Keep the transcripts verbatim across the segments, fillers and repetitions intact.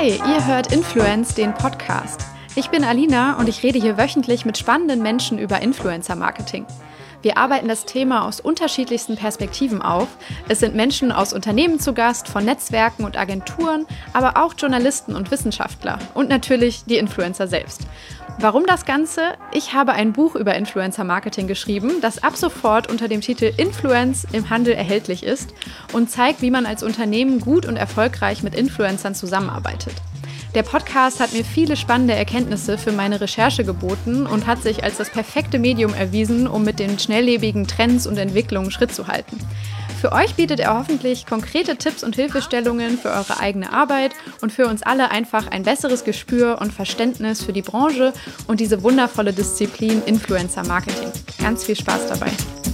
Hi, ihr hört Influence, den Podcast. Ich bin Alina und ich rede hier wöchentlich mit spannenden Menschen über Influencer-Marketing. Wir arbeiten das Thema aus unterschiedlichsten Perspektiven auf. Es sind Menschen aus Unternehmen zu Gast, von Netzwerken und Agenturen, aber auch Journalisten und Wissenschaftler und natürlich die Influencer selbst. Warum das Ganze? Ich habe ein Buch über Influencer-Marketing geschrieben, das ab sofort unter dem Titel Influence im Handel erhältlich ist und zeigt, wie man als Unternehmen gut und erfolgreich mit Influencern zusammenarbeitet. Der Podcast hat mir viele spannende Erkenntnisse für meine Recherche geboten und hat sich als das perfekte Medium erwiesen, um mit den schnelllebigen Trends und Entwicklungen Schritt zu halten. Für euch bietet er hoffentlich konkrete Tipps und Hilfestellungen für eure eigene Arbeit und für uns alle einfach ein besseres Gespür und Verständnis für die Branche und diese wundervolle Disziplin Influencer-Marketing. Ganz viel Spaß dabei.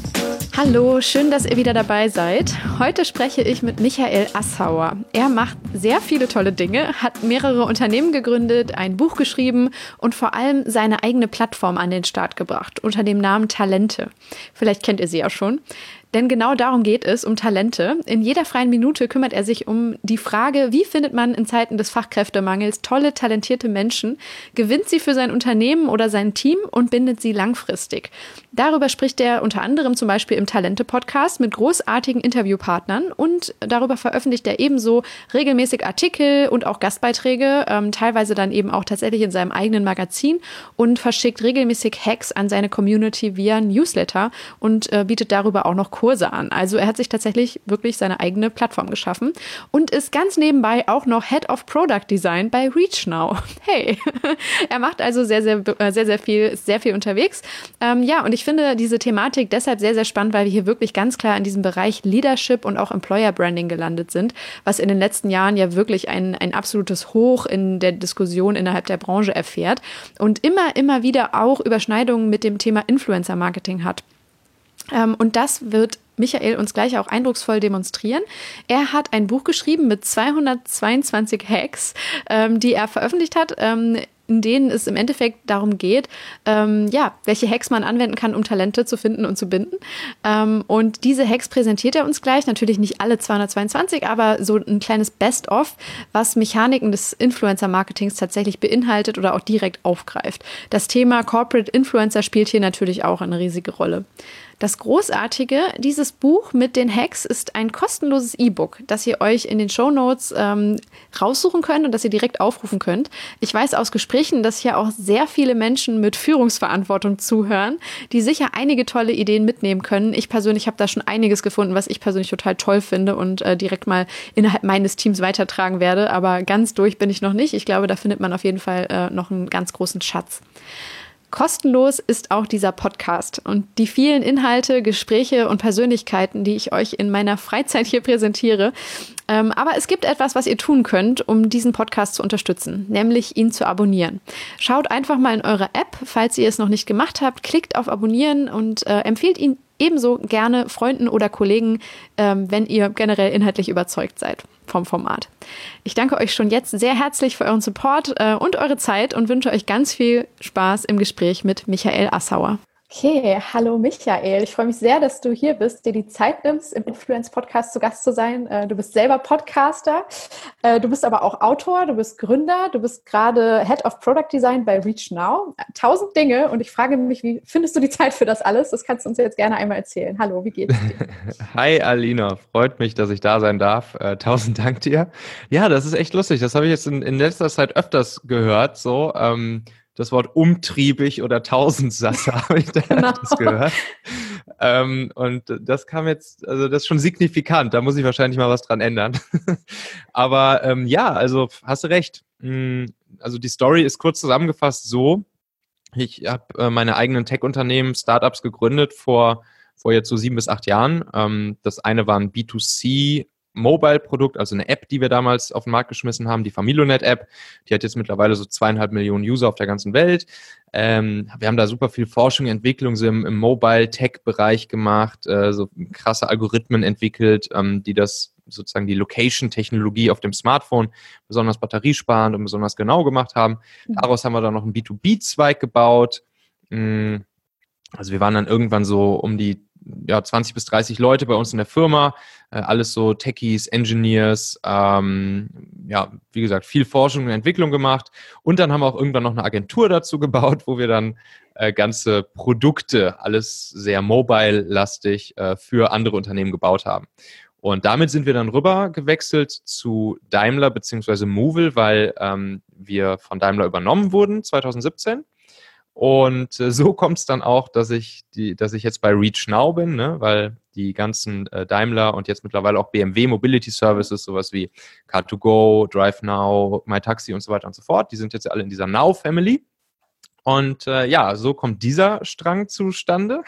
Hallo, schön, dass ihr wieder dabei seid. Heute spreche ich mit Michael Assauer. Er macht sehr viele tolle Dinge, hat mehrere Unternehmen gegründet, ein Buch geschrieben und vor allem seine eigene Plattform an den Start gebracht, unter dem Namen Talente. Vielleicht kennt ihr sie ja schon. Denn genau darum geht es, um Talente. In jeder freien Minute kümmert er sich um die Frage, wie findet man in Zeiten des Fachkräftemangels tolle, talentierte Menschen, gewinnt sie für sein Unternehmen oder sein Team und bindet sie langfristig. Darüber spricht er unter anderem zum Beispiel im Talente-Podcast mit großartigen Interviewpartnern und darüber veröffentlicht er ebenso regelmäßig Artikel und auch Gastbeiträge, ähm, teilweise dann eben auch tatsächlich in seinem eigenen Magazin und verschickt regelmäßig Hacks an seine Community via Newsletter und äh, bietet darüber auch noch Kurse an. Also er hat sich tatsächlich wirklich seine eigene Plattform geschaffen und ist ganz nebenbei auch noch Head of Product Design bei ReachNow. Hey, er macht also sehr, sehr, sehr, sehr viel, ist sehr viel unterwegs. Ähm, ja, und ich finde diese Thematik deshalb sehr, sehr spannend, weil wir hier wirklich ganz klar in diesem Bereich Leadership und auch Employer Branding gelandet sind, was in den letzten Jahren ja wirklich ein, ein absolutes Hoch in der Diskussion innerhalb der Branche erfährt und immer, immer wieder auch Überschneidungen mit dem Thema Influencer Marketing hat. Ähm, und das wird Michael uns gleich auch eindrucksvoll demonstrieren. Er hat ein Buch geschrieben mit zweihundertzweiundzwanzig Hacks, ähm, die er veröffentlicht hat, ähm, in denen es im Endeffekt darum geht, ähm, ja, welche Hacks man anwenden kann, um Talente zu finden und zu binden. Ähm, und diese Hacks präsentiert er uns gleich. Natürlich nicht alle zweihundertzweiundzwanzig, aber so ein kleines Best-of, was Mechaniken des Influencer-Marketings tatsächlich beinhaltet oder auch direkt aufgreift. Das Thema Corporate Influencer spielt hier natürlich auch eine riesige Rolle. Das Großartige, dieses Buch mit den Hacks ist ein kostenloses E-Book, das ihr euch in den Shownotes ähm, raussuchen könnt und das ihr direkt aufrufen könnt. Ich weiß aus Gesprächen, dass hier auch sehr viele Menschen mit Führungsverantwortung zuhören, die sicher einige tolle Ideen mitnehmen können. Ich persönlich habe da schon einiges gefunden, was ich persönlich total toll finde und äh, direkt mal innerhalb meines Teams weitertragen werde. Aber ganz durch bin ich noch nicht. Ich glaube, da findet man auf jeden Fall äh, noch einen ganz großen Schatz. Kostenlos ist auch dieser Podcast und die vielen Inhalte, Gespräche und Persönlichkeiten, die ich euch in meiner Freizeit hier präsentiere. Ähm, aber es gibt etwas, was ihr tun könnt, um diesen Podcast zu unterstützen, nämlich ihn zu abonnieren. Schaut einfach mal in eure App, falls ihr es noch nicht gemacht habt, klickt auf Abonnieren und äh, empfehlt ihn ebenso gerne Freunden oder Kollegen, ähm, wenn ihr generell inhaltlich überzeugt seid vom Format. Ich danke euch schon jetzt sehr herzlich für euren Support äh, und eure Zeit und wünsche euch ganz viel Spaß im Gespräch mit Michael Assauer. Okay, hallo Michael. Ich freue mich sehr, dass du hier bist, dir die Zeit nimmst, im Influence-Podcast zu Gast zu sein. Du bist selber Podcaster, du bist aber auch Autor, du bist Gründer, du bist gerade Head of Product Design bei ReachNow. Tausend Dinge und ich frage mich, wie findest du die Zeit für das alles? Das kannst du uns jetzt gerne einmal erzählen. Hallo, wie geht's dir? Hi Alina, freut mich, dass ich da sein darf. Äh, tausend Dank dir. Ja, das ist echt lustig. Das habe ich jetzt in, in letzter Zeit öfters gehört, so ähm, das Wort umtriebig oder Tausendsasser habe ich da Genau. das gehört. Ähm, und das kam jetzt, also das ist schon signifikant, da muss ich wahrscheinlich mal was dran ändern. Aber ähm, ja, also hast du recht. Also die Story ist kurz zusammengefasst so, ich habe äh, meine eigenen Tech-Unternehmen, Startups gegründet vor, vor jetzt so sieben bis acht Jahren. Ähm, das eine war ein B zwei C Mobile-Produkt, also eine App, die wir damals auf den Markt geschmissen haben, die Familonet-App. Die hat jetzt mittlerweile so zweieinhalb Millionen User auf der ganzen Welt. Ähm, wir haben da super viel Forschung, Entwicklung so im, im Mobile-Tech-Bereich gemacht, äh, so krasse Algorithmen entwickelt, ähm, die das sozusagen die Location-Technologie auf dem Smartphone besonders batteriesparend und besonders genau gemacht haben. Daraus haben wir dann noch einen B zwei B-Zweig gebaut. Also wir waren dann irgendwann so um die ja, zwanzig bis dreißig Leute bei uns in der Firma, äh, alles so Techies, Engineers, ähm, ja, wie gesagt, viel Forschung und Entwicklung gemacht. Und dann haben wir auch irgendwann noch eine Agentur dazu gebaut, wo wir dann äh, ganze Produkte, alles sehr mobile-lastig, äh, für andere Unternehmen gebaut haben. Und damit sind wir dann rüber gewechselt zu Daimler bzw. Movil, weil ähm, wir von Daimler übernommen wurden zwanzig siebzehn. Und äh, so kommt es dann auch, dass ich, die, dass ich jetzt bei Reach Now bin, ne? Weil die ganzen äh, Daimler und jetzt mittlerweile auch B M W Mobility Services, sowas wie Car to Go, Drive Now, MyTaxi und so weiter und so fort, die sind jetzt alle in dieser Now Family. Und äh, ja, so kommt dieser Strang zustande.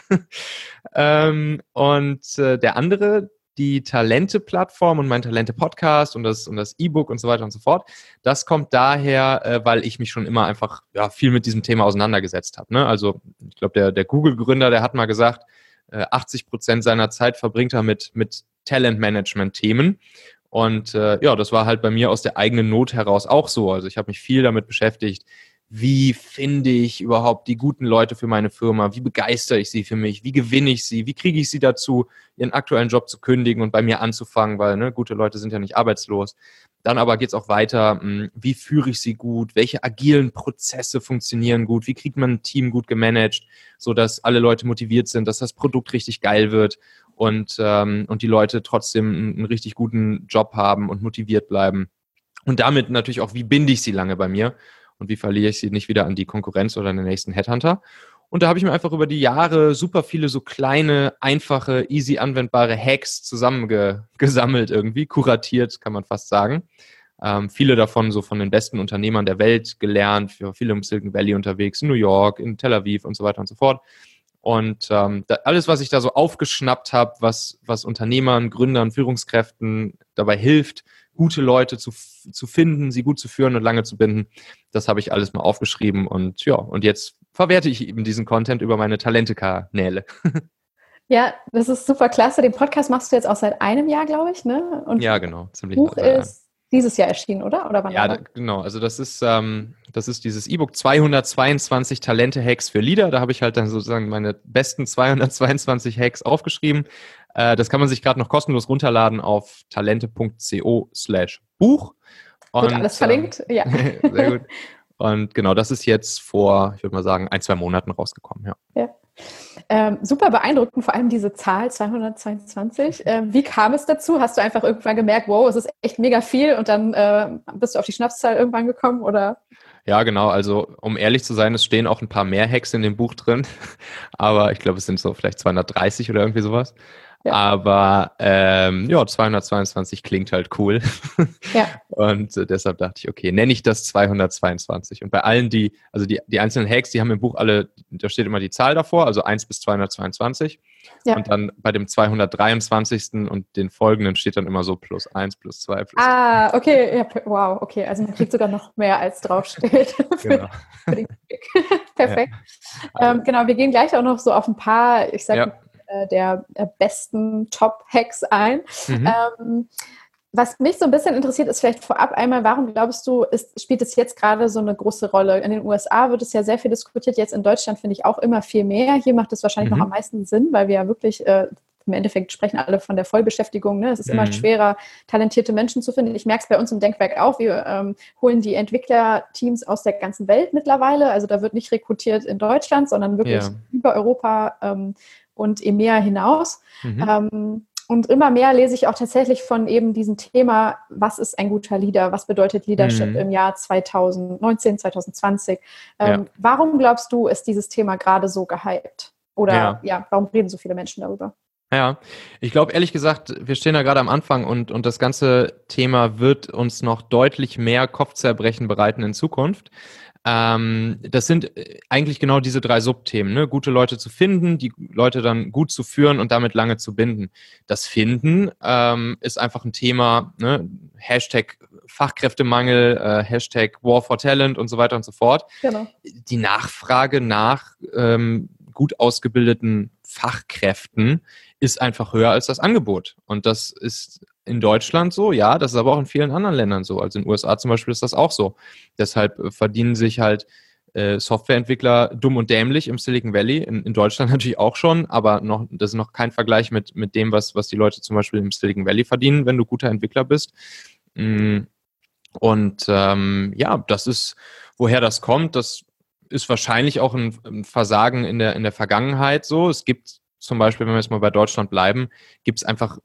ähm, und äh, der andere, die Talente-Plattform und mein Talente-Podcast und das, und das E-Book und so weiter und so fort, das kommt daher, äh, weil ich mich schon immer einfach ja, viel mit diesem Thema auseinandergesetzt habe. Ne? Also ich glaube, der, der Google-Gründer, der hat mal gesagt, äh, achtzig Prozent seiner Zeit verbringt er mit, mit Talent-Management-Themen. Und äh, ja, das war halt bei mir aus der eigenen Not heraus auch so. Also ich habe mich viel damit beschäftigt, wie finde ich überhaupt die guten Leute für meine Firma? Wie begeistere ich sie für mich? Wie gewinne ich sie? Wie kriege ich sie dazu, ihren aktuellen Job zu kündigen und bei mir anzufangen? Weil ne, gute Leute sind ja nicht arbeitslos. Dann aber geht es auch weiter. Wie führe ich sie gut? Welche agilen Prozesse funktionieren gut? Wie kriegt man ein Team gut gemanagt, sodass alle Leute motiviert sind, dass das Produkt richtig geil wird und, ähm, und die Leute trotzdem einen, einen richtig guten Job haben und motiviert bleiben? Und damit natürlich auch, wie binde ich sie lange bei mir? Und wie verliere ich sie nicht wieder an die Konkurrenz oder den nächsten Headhunter? Und da habe ich mir einfach über die Jahre super viele so kleine, einfache, easy anwendbare Hacks zusammengesammelt irgendwie, kuratiert, kann man fast sagen. Ähm, viele davon so von den besten Unternehmern der Welt gelernt, für viele im Silicon Valley unterwegs, in New York, in Tel Aviv und so weiter und so fort. Und ähm, da, alles, was ich da so aufgeschnappt habe, was, was Unternehmern, Gründern, Führungskräften dabei hilft, gute Leute zu, zu finden, sie gut zu führen und lange zu binden, das habe ich alles mal aufgeschrieben. Und ja, und jetzt verwerte ich eben diesen Content über meine Talente-Kanäle. Ja, das ist super klasse. Den Podcast machst du jetzt auch seit einem Jahr, glaube ich, ne? Und ja, genau. Ziemlich Buch ist dieses Jahr erschienen, oder? Oder wann ja, da, genau. Also das ist, ähm, das ist dieses E-Book zweihundertzweiundzwanzig Talente-Hacks für Leader. Da habe ich halt dann sozusagen meine besten zweihundertzweiundzwanzig Hacks aufgeschrieben. Äh, das kann man sich gerade noch kostenlos runterladen auf talente.co slash Buch. Und, wird alles verlinkt, ähm, ja. Sehr gut. Und genau, das ist jetzt vor, ich würde mal sagen, ein, zwei Monaten rausgekommen, ja. Ja. Ähm, super beeindruckend, vor allem diese Zahl zweihundertzweiundzwanzig. Ähm, wie kam es dazu? Hast du einfach irgendwann gemerkt, wow, es ist echt mega viel und dann äh, bist du auf die Schnapszahl irgendwann gekommen, oder? Ja, genau. Also, um ehrlich zu sein, es stehen auch ein paar mehr Hacks in dem Buch drin. Aber ich glaube, es sind so vielleicht zweihundertdreißig oder irgendwie sowas. Ja. Aber ähm, ja, zweihundertzweiundzwanzig klingt halt cool. Ja. Und äh, deshalb dachte ich, okay, nenne ich das zweihundertzweiundzwanzig. Und bei allen, die, also die, die einzelnen Hacks, die haben im Buch alle, da steht immer die Zahl davor, also eins bis zweihundertzweiundzwanzig. Ja. Und dann bei dem zweihundertdreiundzwanzigsten und den folgenden steht dann immer so plus eins, plus zwei, plus Ah, zwei. Okay, ja, wow, okay. Also man kriegt sogar noch mehr, als draufsteht. Genau. Für den Perfekt. Ja. Ähm, genau, wir gehen gleich auch noch so auf ein paar, ich sag ja. der besten Top-Hacks ein. Mhm. Ähm, was mich so ein bisschen interessiert, ist vielleicht vorab einmal, warum glaubst du, ist, spielt es jetzt gerade so eine große Rolle? In den U S A wird es ja sehr viel diskutiert, jetzt in Deutschland finde ich auch immer viel mehr. Hier macht es wahrscheinlich mhm. noch am meisten Sinn, weil wir ja wirklich, äh, im Endeffekt sprechen alle von der Vollbeschäftigung. Ne? Es ist mhm. immer schwerer, talentierte Menschen zu finden. Ich merke es bei uns im Denkwerk auch. Wir ähm, holen die Entwicklerteams aus der ganzen Welt mittlerweile. Also da wird nicht rekrutiert in Deutschland, sondern wirklich ja. über Europa ähm, und E M E A hinaus. Mhm. Ähm, und immer mehr lese ich auch tatsächlich von eben diesem Thema, was ist ein guter Leader, was bedeutet Leadership mhm. im Jahr zweitausendneunzehn, zweitausendzwanzig. Ähm, ja. Warum glaubst du, ist dieses Thema gerade so gehypt? Oder ja. ja, warum reden so viele Menschen darüber? Ja, ich glaube ehrlich gesagt, wir stehen da gerade am Anfang und, und das ganze Thema wird uns noch deutlich mehr Kopfzerbrechen bereiten in Zukunft. Ähm, das sind eigentlich genau diese drei Subthemen, ne? Gute Leute zu finden, die Leute dann gut zu führen und damit lange zu binden. Das Finden ähm, ist einfach ein Thema, ne? Hashtag Fachkräftemangel, äh, Hashtag War for Talent und so weiter und so fort. Genau. Die Nachfrage nach ähm, gut ausgebildeten Fachkräften ist einfach höher als das Angebot. Und das ist in Deutschland so, ja, das ist aber auch in vielen anderen Ländern so. Also in den U S A zum Beispiel ist das auch so. Deshalb verdienen sich halt äh, Softwareentwickler dumm und dämlich im Silicon Valley. In, in Deutschland natürlich auch schon, aber noch, das ist noch kein Vergleich mit, mit dem, was, was die Leute zum Beispiel im Silicon Valley verdienen, wenn du guter Entwickler bist. Mm. Und ähm, ja, das ist, woher das kommt, das ist wahrscheinlich auch ein, ein Versagen in der, in der Vergangenheit so. Es gibt zum Beispiel, wenn wir jetzt mal bei Deutschland bleiben, gibt es einfach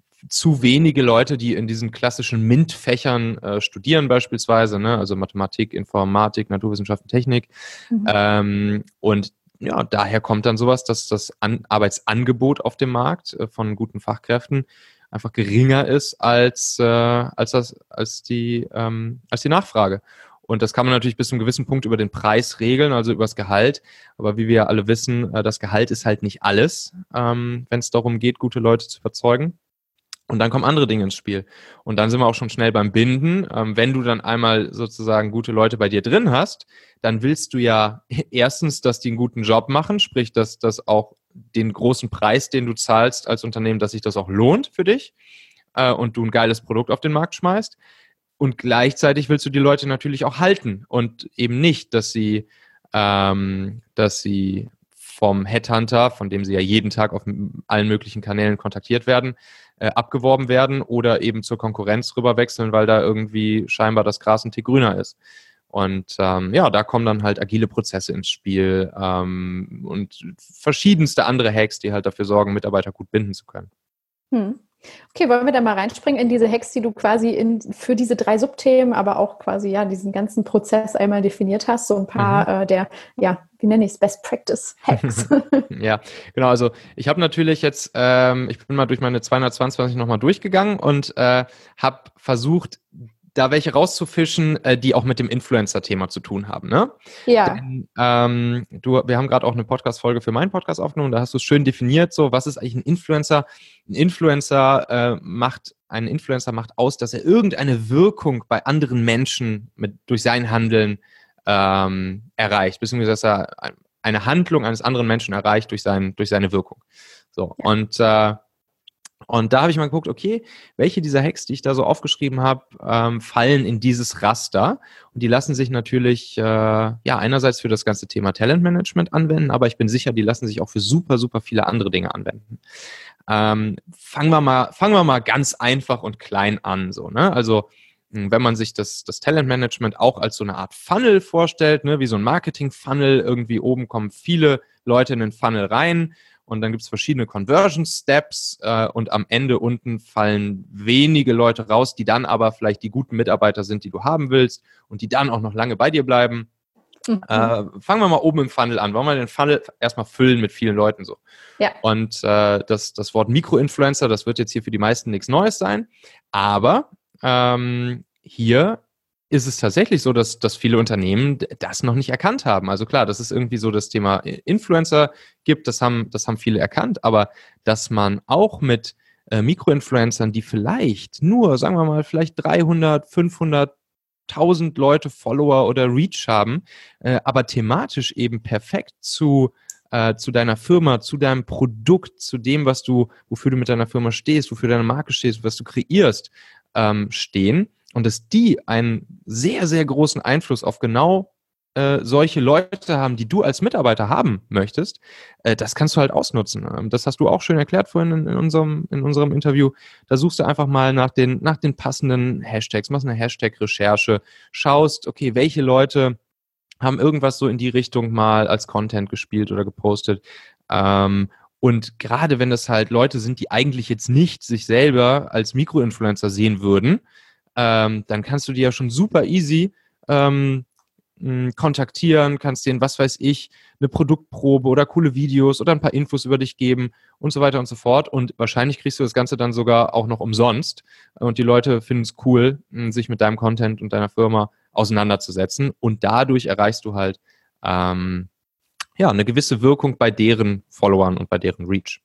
zu wenige Leute, die in diesen klassischen MINT-Fächern äh, studieren beispielsweise, ne? Also Mathematik, Informatik, Naturwissenschaften, Technik. Mhm. Ähm, und ja, daher kommt dann sowas, dass das An- Arbeitsangebot auf dem Markt äh, von guten Fachkräften einfach geringer ist als, äh, als, das, als, die, ähm, als die Nachfrage. Und das kann man natürlich bis zu einem gewissen Punkt über den Preis regeln, also über das Gehalt. Aber wie wir ja alle wissen, äh, das Gehalt ist halt nicht alles, ähm, wenn es darum geht, gute Leute zu überzeugen. Und dann kommen andere Dinge ins Spiel. Und dann sind wir auch schon schnell beim Binden. Ähm, wenn du dann einmal sozusagen gute Leute bei dir drin hast, dann willst du ja erstens, dass die einen guten Job machen, sprich, dass das auch den großen Preis, den du zahlst als Unternehmen, dass sich das auch lohnt für dich äh, und du ein geiles Produkt auf den Markt schmeißt. Und gleichzeitig willst du die Leute natürlich auch halten und eben nicht, dass sie, ähm, dass sie vom Headhunter, von dem sie ja jeden Tag auf allen möglichen Kanälen kontaktiert werden, äh, abgeworben werden oder eben zur Konkurrenz rüber wechseln, weil da irgendwie scheinbar das Gras ein Tick grüner ist. Und ähm, ja, da kommen dann halt agile Prozesse ins Spiel ähm, und verschiedenste andere Hacks, die halt dafür sorgen, Mitarbeiter gut binden zu können. Hm. Okay, wollen wir da mal reinspringen in diese Hacks, die du quasi in, für diese drei Subthemen, aber auch quasi ja diesen ganzen Prozess einmal definiert hast, so ein paar mhm. äh, der, ja, wie nenne ich es, Best Practice Hacks. Ja, genau, also ich habe natürlich jetzt, ähm, ich bin mal durch meine zweihundertzweiundzwanzig nochmal durchgegangen und äh, habe versucht, da welche rauszufischen, äh, die auch mit dem Influencer-Thema zu tun haben, ne? Ja. Denn, ähm, du, wir haben gerade auch eine Podcast-Folge für meinen Podcast aufgenommen, da hast du es schön definiert, so, was ist eigentlich ein Influencer? Ein Influencer äh, macht, ein Influencer macht aus, dass er irgendeine Wirkung bei anderen Menschen mit, durch sein Handeln ähm, erreicht, beziehungsweise dass er eine Handlung eines anderen Menschen erreicht durch, sein, durch seine Wirkung. So, ja. und äh, Und da habe ich mal geguckt, okay, welche dieser Hacks, die ich da so aufgeschrieben habe, ähm, fallen in dieses Raster. Und die lassen sich natürlich, äh, ja, einerseits für das ganze Thema Talentmanagement anwenden, aber ich bin sicher, die lassen sich auch für super, super viele andere Dinge anwenden. Ähm, fangen wir mal, fangen wir mal ganz einfach und klein an, so, ne? Also, wenn man sich das, das Talentmanagement auch als so eine Art Funnel vorstellt, ne, wie so ein Marketing-Funnel, irgendwie oben kommen viele Leute in den Funnel rein, und dann gibt es verschiedene Conversion Steps äh, und am Ende unten fallen wenige Leute raus, die dann aber vielleicht die guten Mitarbeiter sind, die du haben willst und die dann auch noch lange bei dir bleiben. Mhm. Äh, fangen wir mal oben im Funnel an. Wollen wir den Funnel erstmal füllen mit vielen Leuten so. Ja. Und äh, das, das Wort Mikroinfluencer, das wird jetzt hier für die meisten nichts Neues sein, aber ähm, hier ist es tatsächlich so, dass, dass viele Unternehmen das noch nicht erkannt haben. Also klar, dass es irgendwie so das Thema Influencer gibt, das haben, das haben viele erkannt, aber dass man auch mit äh, Mikroinfluencern, die vielleicht nur, sagen wir mal, vielleicht dreihundert, fünfhundert, tausend Leute, Follower oder Reach haben, äh, aber thematisch eben perfekt zu äh, zu deiner Firma, zu deinem Produkt, zu dem, was du, wofür du mit deiner Firma stehst, wofür deine Marke stehst, was du kreierst, ähm, stehen. Und dass die einen sehr, sehr großen Einfluss auf genau äh, solche Leute haben, die du als Mitarbeiter haben möchtest, äh, das kannst du halt ausnutzen. Ähm, das hast du auch schön erklärt vorhin in, in, unserem, in unserem Interview. Da suchst du einfach mal nach den, nach den passenden Hashtags, machst eine Hashtag-Recherche, schaust, okay, welche Leute haben irgendwas so in die Richtung mal als Content gespielt oder gepostet. Ähm, und gerade wenn das halt Leute sind, die eigentlich jetzt nicht sich selber als Mikroinfluencer sehen würden, Ähm, dann kannst du die ja schon super easy ähm, mh, kontaktieren, kannst denen, was weiß ich, eine Produktprobe oder coole Videos oder ein paar Infos über dich geben und so weiter und so fort. Und wahrscheinlich kriegst du das Ganze dann sogar auch noch umsonst. Und die Leute finden es cool, mh, sich mit deinem Content und deiner Firma auseinanderzusetzen. Und dadurch erreichst du halt ähm, ja, eine gewisse Wirkung bei deren Followern und bei deren Reach.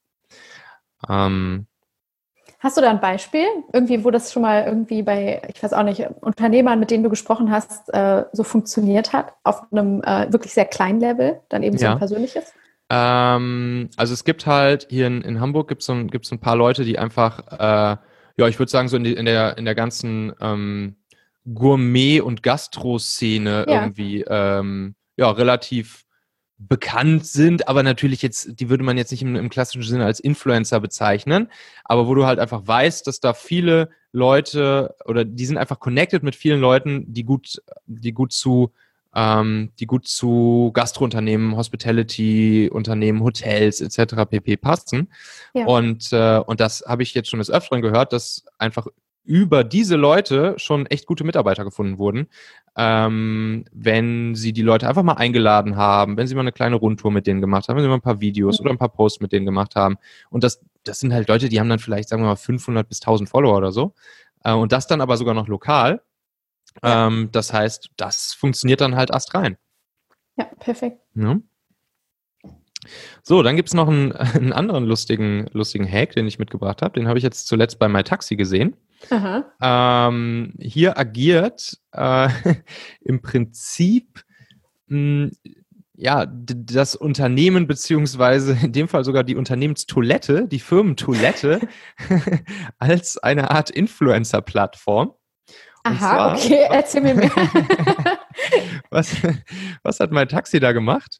Ähm, Hast du da ein Beispiel, irgendwie, wo das schon mal irgendwie bei, ich weiß auch nicht, Unternehmern, mit denen du gesprochen hast, äh, so funktioniert hat, auf einem äh, wirklich sehr kleinen Level, dann eben so ja. ein persönliches? Ähm, also es gibt halt, hier in, in Hamburg gibt es so, gibt's ein paar Leute, die einfach, äh, ja, ich würde sagen, so in, die, in, der, in der ganzen ähm, Gourmet- und Gastro-Szene Ja. irgendwie, ähm, ja, relativ bekannt sind, aber natürlich jetzt, die würde man jetzt nicht im, im klassischen Sinne als Influencer bezeichnen, aber wo du halt einfach weißt, dass da viele Leute oder die sind einfach connected mit vielen Leuten, die gut, die gut zu, ähm, die gut zu Gastrounternehmen, Hospitality-Unternehmen, Hotels et cetera pp. Passen. Ja. Und, äh, und das habe ich jetzt schon des Öfteren gehört, dass einfach über diese Leute schon echt gute Mitarbeiter gefunden wurden, ähm, wenn sie die Leute einfach mal eingeladen haben, wenn sie mal eine kleine Rundtour mit denen gemacht haben, wenn sie mal ein paar Videos mhm. oder ein paar Posts mit denen gemacht haben. Und das, das sind halt Leute, die haben dann vielleicht, sagen wir mal, fünfhundert bis tausend Follower oder so. Äh, und das dann aber sogar noch lokal. Ja. Ähm, das heißt, das funktioniert dann halt erst rein. Ja, perfekt. Ja. So, dann gibt es noch einen, einen anderen lustigen, lustigen Hack, den ich mitgebracht habe. Den habe ich jetzt zuletzt bei MyTaxi gesehen. Ähm, hier agiert äh, im Prinzip mh, ja, d- das Unternehmen beziehungsweise in dem Fall sogar die Unternehmenstoilette, die Firmentoilette als eine Art Influencer-Plattform. Und Aha, zwar, okay, erzähl mir mehr. was, was hat MyTaxi da gemacht?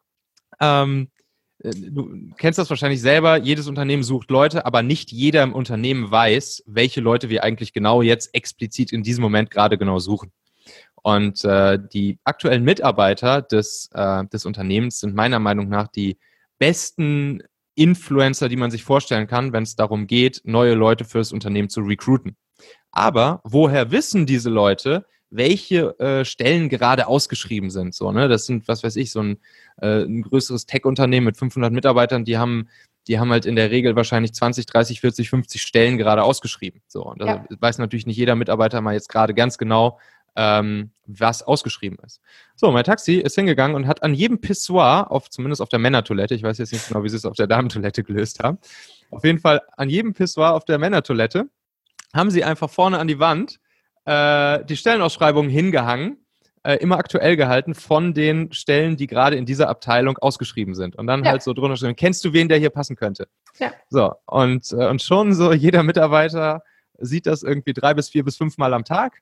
Ähm, Du kennst das wahrscheinlich selber, jedes Unternehmen sucht Leute, aber nicht jeder im Unternehmen weiß, welche Leute wir eigentlich genau jetzt explizit in diesem Moment gerade genau suchen. Und äh, die aktuellen Mitarbeiter des, äh, des Unternehmens sind meiner Meinung nach die besten Influencer, die man sich vorstellen kann, wenn es darum geht, neue Leute für das Unternehmen zu recruiten. Aber woher wissen diese Leute, welche äh, Stellen gerade ausgeschrieben sind? So, ne? Das sind, was weiß ich, so ein, äh, ein größeres Tech-Unternehmen mit fünfhundert Mitarbeitern, die haben, die haben halt in der Regel wahrscheinlich zwanzig, dreißig, vierzig, fünfzig Stellen gerade ausgeschrieben. So, und da ja. weiß natürlich nicht jeder Mitarbeiter mal jetzt gerade ganz genau, ähm, was ausgeschrieben ist. So, MyTaxi ist hingegangen und hat an jedem Pissoir, auf, zumindest auf der Männertoilette, ich weiß jetzt nicht genau, wie sie es auf der Damentoilette gelöst haben, auf jeden Fall an jedem Pissoir auf der Männertoilette haben sie einfach vorne an die Wand äh, die Stellenausschreibungen hingehangen, äh, immer aktuell gehalten von den Stellen, die gerade in dieser Abteilung ausgeschrieben sind. Und dann ja. halt so drunter stehen, kennst du wen, der hier passen könnte? Ja. So, und, äh, und schon so jeder Mitarbeiter sieht das irgendwie drei bis vier bis fünf Mal am Tag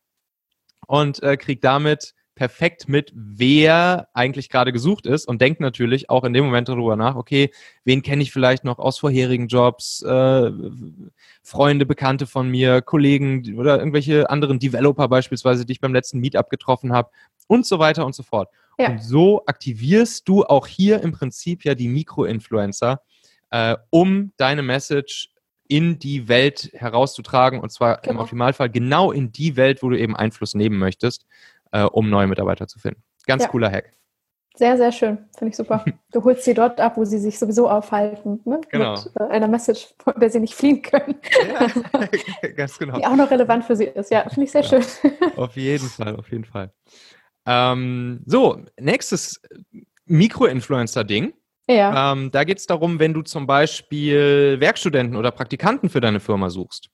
und äh, kriegt damit perfekt mit, wer eigentlich gerade gesucht ist und denkt natürlich auch in dem Moment darüber nach, okay, wen kenne ich vielleicht noch aus vorherigen Jobs, äh, Freunde, Bekannte von mir, Kollegen oder irgendwelche anderen Developer beispielsweise, die ich beim letzten Meetup getroffen habe und so weiter und so fort. Ja. Und so aktivierst du auch hier im Prinzip ja die Mikroinfluencer, äh, um deine Message in die Welt herauszutragen und zwar genau. im Optimalfall genau in die Welt, wo du eben Einfluss nehmen möchtest, äh, um neue Mitarbeiter zu finden. Ganz ja. cooler Hack. Sehr, sehr schön. Finde ich super. Du holst sie dort ab, wo sie sich sowieso aufhalten. Ne? Genau. Mit äh, einer Message, von der sie nicht fliehen können. Ja, ganz genau. Die auch noch relevant für sie ist. Ja, finde ich sehr ja. schön. Auf jeden Fall, auf jeden Fall. Ähm, so, nächstes Mikroinfluencer-Ding. Ja. Ähm, da geht es darum, wenn du zum Beispiel Werkstudenten oder Praktikanten für deine Firma suchst.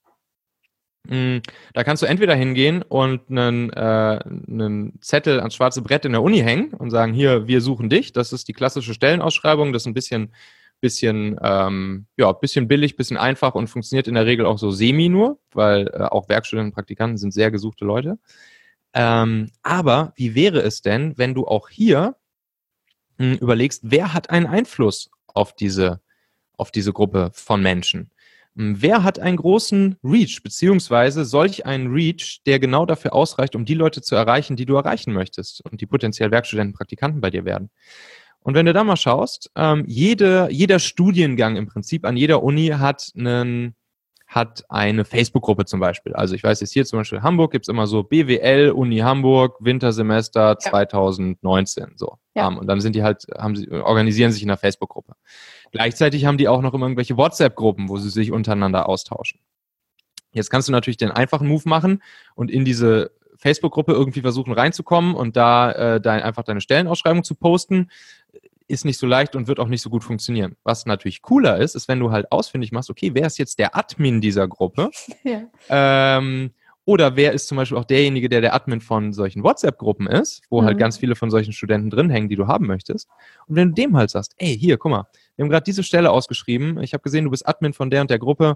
Da kannst du entweder hingehen und einen, äh, einen Zettel ans schwarze Brett in der Uni hängen und sagen, hier, wir suchen dich. Das ist die klassische Stellenausschreibung. Das ist ein bisschen, bisschen, ähm, ja, bisschen billig, bisschen einfach und funktioniert in der Regel auch so semi nur, weil äh, auch Werkstudenten und Praktikanten sind sehr gesuchte Leute. Ähm, aber wie wäre es denn, wenn du auch hier mh, überlegst, wer hat einen Einfluss auf diese, auf diese Gruppe von Menschen? Wer hat einen großen Reach, beziehungsweise solch einen Reach, der genau dafür ausreicht, um die Leute zu erreichen, die du erreichen möchtest und die potenziell Werkstudenten, Praktikanten bei dir werden? Und wenn du da mal schaust, ähm, jede, jeder Studiengang im Prinzip an jeder Uni hat einen, hat eine Facebook-Gruppe zum Beispiel. Also ich weiß jetzt hier zum Beispiel in Hamburg gibt es immer so B W L, Uni Hamburg, Wintersemester ja. zwanzig neunzehn. So. Ja. Um, und dann sind die halt, haben sie, organisieren sich in einer Facebook-Gruppe. Gleichzeitig haben die auch noch immer irgendwelche WhatsApp-Gruppen, wo sie sich untereinander austauschen. Jetzt kannst du natürlich den einfachen Move machen und in diese Facebook-Gruppe irgendwie versuchen reinzukommen und da äh, dein, einfach deine Stellenausschreibung zu posten. Ist nicht so leicht und wird auch nicht so gut funktionieren. Was natürlich cooler ist, ist, wenn du halt ausfindig machst, okay, wer ist jetzt der Admin dieser Gruppe? Ja. Ähm, oder wer ist zum Beispiel auch derjenige, der der Admin von solchen WhatsApp-Gruppen ist, wo mhm. halt ganz viele von solchen Studenten drin hängen, die du haben möchtest. Und wenn du dem halt sagst, ey, hier, guck mal, wir haben gerade diese Stelle ausgeschrieben, ich habe gesehen, du bist Admin von der und der Gruppe,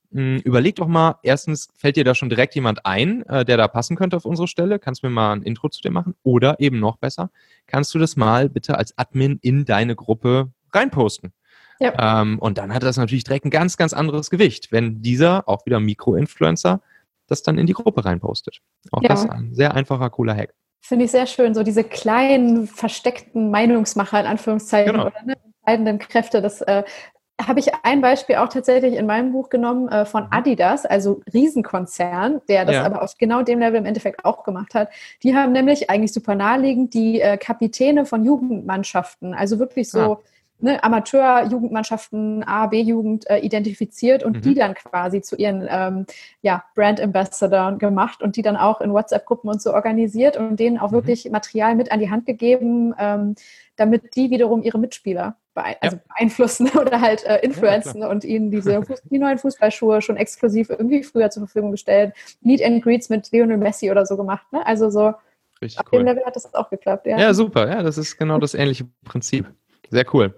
mh, überleg doch mal, erstens, fällt dir da schon direkt jemand ein, äh, der da passen könnte auf unsere Stelle? Kannst du mir mal ein Intro zu dir machen? Oder eben noch besser, kannst du das mal bitte als Admin in deine Gruppe reinposten? Ja. Ähm, und dann hat das natürlich direkt ein ganz, ganz anderes Gewicht, wenn dieser, auch wieder Mikroinfluencer, das dann in die Gruppe reinpostet. Auch das Ja. ein sehr einfacher, cooler Hack. Finde ich sehr schön, so diese kleinen, versteckten Meinungsmacher in Anführungszeichen Genau. oder ne, entscheidenden Kräfte. Das äh, habe ich ein Beispiel auch tatsächlich in meinem Buch genommen äh, von Adidas, also Riesenkonzern, der das Ja. aber auf genau dem Level im Endeffekt auch gemacht hat. Die haben nämlich eigentlich super naheliegend die äh, Kapitäne von Jugendmannschaften, also wirklich so Ah. ne, Amateur-Jugendmannschaften, A, B-Jugend äh, identifiziert und Mhm. die dann quasi zu ihren ähm, ja, Brand Ambassador gemacht und die dann auch in WhatsApp-Gruppen und so organisiert und denen auch Mhm. wirklich Material mit an die Hand gegeben, ähm, damit die wiederum ihre Mitspieler bee- also Ja. beeinflussen oder halt äh, influenzen Ja, und ihnen diese Fuß- die neuen Fußballschuhe schon exklusiv irgendwie früher zur Verfügung gestellt, Meet and Greets mit Lionel Messi oder so gemacht. Ne? Also so Richtig auf dem cool. Level hat das auch geklappt. Ja, Ja, super. Ja, das ist genau das ähnliche Prinzip. Sehr cool.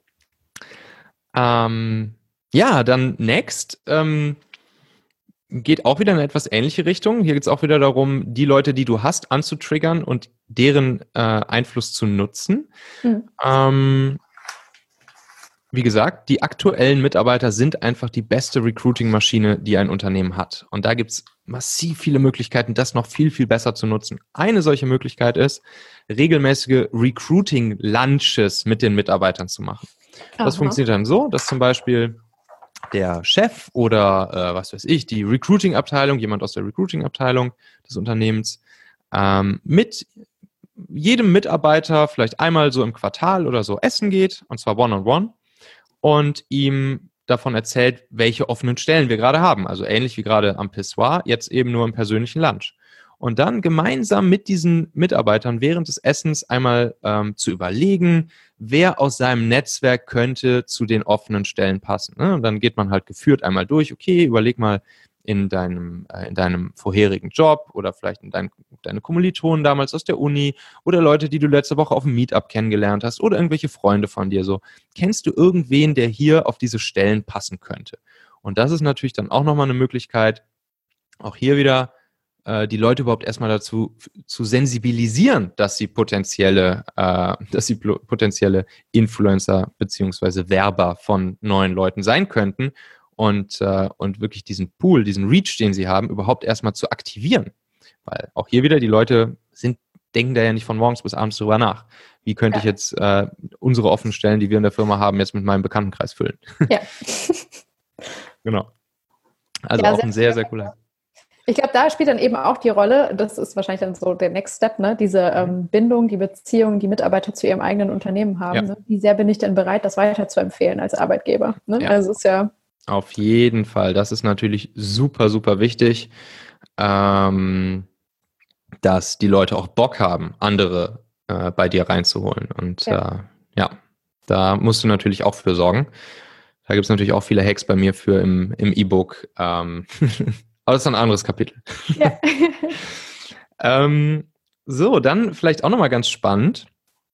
Ähm, ja, dann next. Ähm, geht auch wieder in eine etwas ähnliche Richtung. Hier geht es auch wieder darum, die Leute, die du hast, anzutriggern und deren äh, Einfluss zu nutzen. Mhm. Ähm, wie gesagt, die aktuellen Mitarbeiter sind einfach die beste Recruiting-Maschine, die ein Unternehmen hat. Und da gibt es massiv viele Möglichkeiten, das noch viel, viel besser zu nutzen. Eine solche Möglichkeit ist, regelmäßige Recruiting-Lunches mit den Mitarbeitern zu machen. Das Aha. funktioniert dann so, dass zum Beispiel der Chef oder äh, was weiß ich, die Recruiting-Abteilung, jemand aus der Recruiting-Abteilung des Unternehmens, ähm, mit jedem Mitarbeiter vielleicht einmal so im Quartal oder so essen geht, und zwar one-on-one, und ihm davon erzählt, welche offenen Stellen wir gerade haben. Also ähnlich wie gerade am Pissoir, jetzt eben nur im persönlichen Lunch. Und dann gemeinsam mit diesen Mitarbeitern während des Essens einmal ähm, zu überlegen, wer aus seinem Netzwerk könnte zu den offenen Stellen passen. Ne? Und dann geht man halt geführt einmal durch, okay, überleg mal in deinem, äh, in deinem vorherigen Job oder vielleicht in dein, deine Kommilitonen damals aus der Uni oder Leute, die du letzte Woche auf dem Meetup kennengelernt hast oder irgendwelche Freunde von dir so. Kennst du irgendwen, der hier auf diese Stellen passen könnte? Und das ist natürlich dann auch nochmal eine Möglichkeit, auch hier wieder äh, die Leute überhaupt erstmal dazu f- zu sensibilisieren, dass sie potenzielle, äh, dass sie pl- potenzielle Influencer beziehungsweise Werber von neuen Leuten sein könnten und, äh, und wirklich diesen Pool, diesen Reach, den sie haben, überhaupt erstmal zu aktivieren. Weil auch hier wieder die Leute sind, denken da ja nicht von morgens bis abends drüber nach. Wie könnte Ja. ich jetzt äh, unsere offenen Stellen, die wir in der Firma haben, jetzt mit meinem Bekanntenkreis füllen? Ja. Genau. Also Ja, auch sehr ein sehr, schön. sehr cooler. Ich glaube, da spielt dann eben auch die Rolle, das ist wahrscheinlich dann so der Next Step, ne? Diese ähm, Bindung, die Beziehung, die Mitarbeiter zu ihrem eigenen Unternehmen haben. Ja. Ne? Wie sehr bin ich denn bereit, das weiter zu empfehlen als Arbeitgeber? Ne? Ja. Also ist ja, Auf jeden Fall. Das ist natürlich super, super wichtig, ähm, dass die Leute auch Bock haben, andere äh, bei dir reinzuholen. Und Ja. äh, ja, da musst du natürlich auch für sorgen. Da gibt es natürlich auch viele Hacks bei mir für im, im E-Book. Ähm, aber das ist ein anderes Kapitel. ja. Ähm, so, dann vielleicht auch nochmal ganz spannend.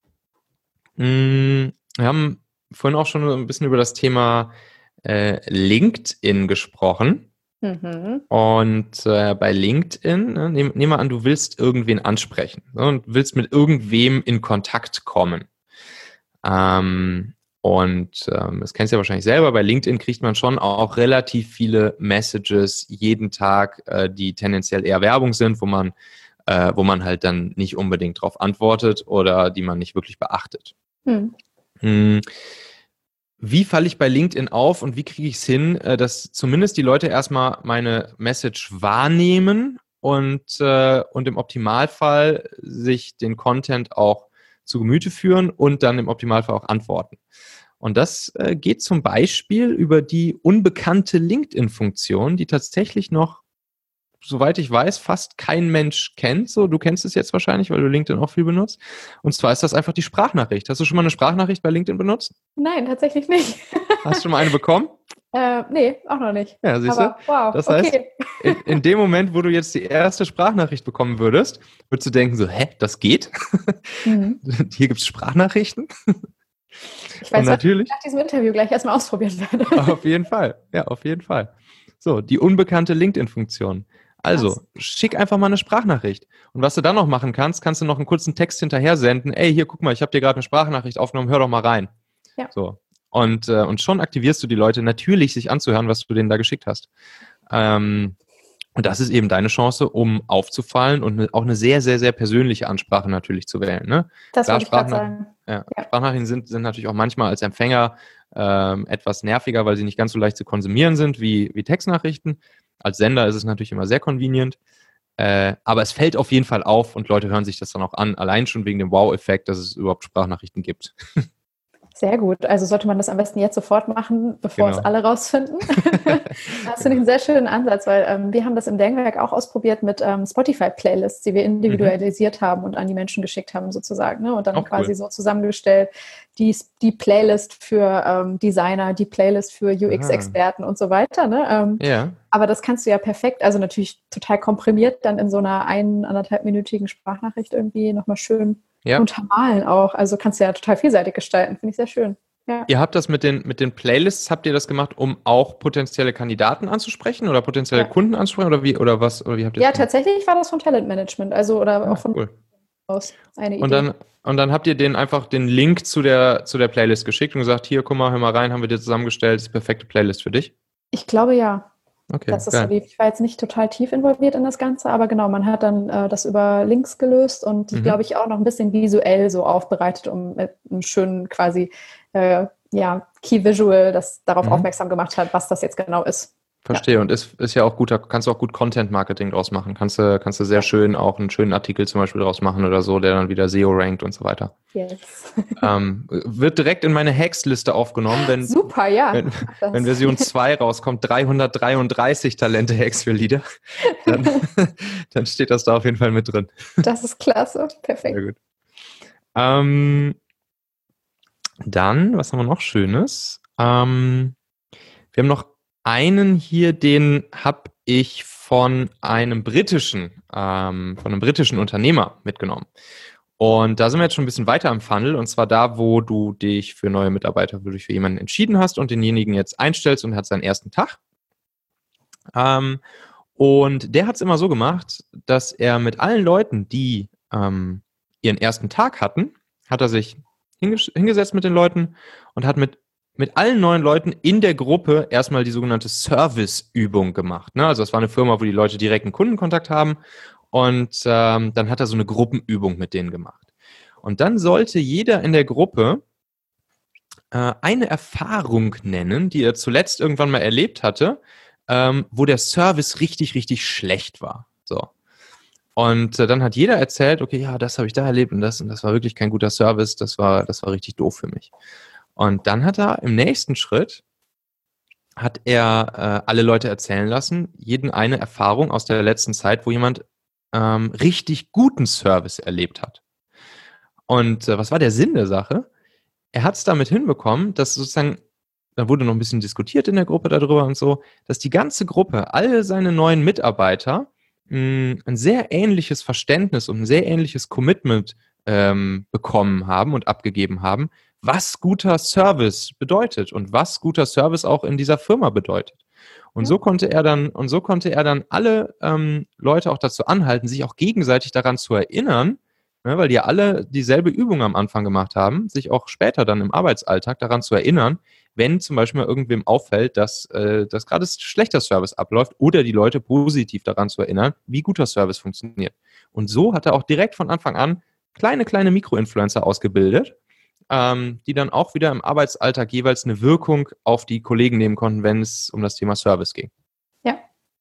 Mm, Wir haben vorhin auch schon ein bisschen über das Thema äh, LinkedIn gesprochen. Mhm. Und äh, bei LinkedIn, ne, nehm, nehm mal an, du willst irgendwen ansprechen, ne, und willst mit irgendwem in Kontakt kommen. Ähm, und ähm, das kennst du ja wahrscheinlich selber, bei LinkedIn kriegt man schon auch relativ viele Messages jeden Tag, äh, die tendenziell eher Werbung sind, wo man, äh, wo man halt dann nicht unbedingt drauf antwortet oder die man nicht wirklich beachtet. Hm. Hm. Wie falle ich bei LinkedIn auf und wie kriege ich es hin, äh, dass zumindest die Leute erstmal meine Message wahrnehmen und, äh, und im Optimalfall sich den Content auch zu Gemüte führen und dann im Optimalfall auch antworten. Und das äh, geht zum Beispiel über die unbekannte LinkedIn-Funktion, die tatsächlich noch, soweit ich weiß, fast kein Mensch kennt. So, du kennst es jetzt wahrscheinlich, weil du LinkedIn auch viel benutzt. Und zwar ist das einfach die Sprachnachricht. Hast du schon mal eine Sprachnachricht bei LinkedIn benutzt? Nein, tatsächlich nicht. Hast du schon mal eine bekommen? äh, nee, auch noch nicht. Ja, siehst du? Aber wow, Das heißt, okay. in, in dem Moment, wo du jetzt die erste Sprachnachricht bekommen würdest, würdest du denken so, hä, das geht? Mhm. Hier gibt es Sprachnachrichten? Ich weiß, Und was ich natürlich, nach diesem Interview gleich erstmal ausprobieren werde. auf jeden Fall. Ja, auf jeden Fall. So, die unbekannte LinkedIn-Funktion. Also, Krass. schick einfach mal eine Sprachnachricht. Und was du dann noch machen kannst, kannst du noch einen kurzen Text hinterher senden. Ey, hier, guck mal, ich habe dir gerade eine Sprachnachricht aufgenommen, hör doch mal rein. Ja. So. Und, äh, und schon aktivierst du die Leute natürlich, sich anzuhören, was du denen da geschickt hast. Ähm, und das ist eben deine Chance, um aufzufallen und ne, auch eine sehr, sehr, sehr persönliche Ansprache natürlich zu wählen. Ne? Das Klar, wollte ich gerade Sprachnachrichten, sagen. ja, Ja. Sprachnachrichten sind, sind natürlich auch manchmal als Empfänger ähm, etwas nerviger, weil sie nicht ganz so leicht zu konsumieren sind wie, wie Textnachrichten. Als Sender ist es natürlich immer sehr convenient. Äh, aber es fällt auf jeden Fall auf und Leute hören sich das dann auch an, allein schon wegen dem Wow-Effekt, dass es überhaupt Sprachnachrichten gibt. Sehr gut. Also sollte man das am besten jetzt sofort machen, bevor Genau. es alle rausfinden. Das finde ich einen sehr schönen Ansatz, weil ähm, wir haben das im Denkwerk auch ausprobiert mit ähm, Spotify-Playlists, die wir individualisiert mhm. haben und an die Menschen geschickt haben sozusagen. Ne? Und dann auch quasi cool. so zusammengestellt, die, die Playlist für ähm, Designer, die Playlist für U X-Experten und so weiter. Ne? Ähm, Ja. Aber das kannst du ja perfekt, also natürlich total komprimiert, dann in so einer ein-, anderthalbminütigen Sprachnachricht irgendwie nochmal schön Ja. untermalen auch. Also kannst du ja total vielseitig gestalten. Finde ich sehr schön. Ja. Ihr habt das mit den, mit den Playlists, habt ihr das gemacht, um auch potenzielle Kandidaten anzusprechen oder potenzielle Ja. Kunden anzusprechen oder wie, oder was, oder wie habt ihr Ja, das gemacht? tatsächlich war das von Talentmanagement, also oder Ah, auch von cool. aus eine Idee. Und dann, und dann habt ihr denen einfach den Link zu der, zu der Playlist geschickt und gesagt, hier, guck mal, hör mal rein, haben wir dir zusammengestellt, das ist die perfekte Playlist für dich. Ich glaube ja. Okay, Das ist geil. so lief. Ich war jetzt nicht total tief involviert in das Ganze, aber genau, man hat dann äh, das über Links gelöst und Mhm. glaube ich auch noch ein bisschen visuell so aufbereitet, um mit einem schönen quasi äh, ja, Key Visual, das darauf Mhm. aufmerksam gemacht hat, was das jetzt genau ist. Verstehe. Ja. Und ist, ist ja auch gut, da kannst du auch gut Content-Marketing draus machen. Kannst du, kannst du sehr schön auch einen schönen Artikel zum Beispiel draus machen oder so, der dann wieder S E O rankt und so weiter. Yes. Ähm, wird direkt in meine Hacks-Liste aufgenommen, wenn, Super, ja. wenn, wenn Version zwei rauskommt, dreihundertdreiunddreißig Talente-Hacks für Leader, dann, dann steht das da auf jeden Fall mit drin. Das ist klasse. Perfekt. Sehr gut. Ähm, dann, was haben wir noch Schönes? Ähm, wir haben noch einen hier, den habe ich von einem britischen, ähm, von einem britischen Unternehmer mitgenommen. Und da sind wir jetzt schon ein bisschen weiter im Funnel, und zwar da, wo du dich für neue Mitarbeiter, wo du dich für jemanden entschieden hast und denjenigen jetzt einstellst und er hat seinen ersten Tag. Ähm, und der hat es immer so gemacht, dass er mit allen Leuten, die ähm, ihren ersten Tag hatten, hat er sich hinges- hingesetzt mit den Leuten und hat mit mit allen neuen Leuten in der Gruppe erstmal die sogenannte Service-Übung gemacht. Ne? Also es war eine Firma, wo die Leute direkten Kundenkontakt haben, und ähm, dann hat er so eine Gruppenübung mit denen gemacht. Und dann sollte jeder in der Gruppe äh, eine Erfahrung nennen, die er zuletzt irgendwann mal erlebt hatte, ähm, wo der Service richtig, richtig schlecht war. So. Und äh, dann hat jeder erzählt, okay, ja, das habe ich da erlebt und das und das war wirklich kein guter Service, das war, das war richtig doof für mich. Und dann hat er im nächsten Schritt, hat er äh, alle Leute erzählen lassen, jeden eine Erfahrung aus der letzten Zeit, wo jemand ähm, richtig guten Service erlebt hat. Und äh, was war der Sinn der Sache? Er hat es damit hinbekommen, dass sozusagen, da wurde noch ein bisschen diskutiert in der Gruppe darüber und so, dass die ganze Gruppe, alle seine neuen Mitarbeiter, mh, ein sehr ähnliches Verständnis und ein sehr ähnliches Commitment ähm, bekommen haben und abgegeben haben, was guter Service bedeutet und was guter Service auch in dieser Firma bedeutet. Und Ja. so konnte er dann, und so konnte er dann alle ähm, Leute auch dazu anhalten, sich auch gegenseitig daran zu erinnern, ne, weil die ja alle dieselbe Übung am Anfang gemacht haben, sich auch später dann im Arbeitsalltag daran zu erinnern, wenn zum Beispiel mal irgendwem auffällt, dass, äh, dass gerade schlechter Service abläuft, oder die Leute positiv daran zu erinnern, wie guter Service funktioniert. Und so hat er auch direkt von Anfang an kleine, kleine Mikroinfluencer ausgebildet, ähm, die dann auch wieder im Arbeitsalltag jeweils eine Wirkung auf die Kollegen nehmen konnten, wenn es um das Thema Service ging. Ja.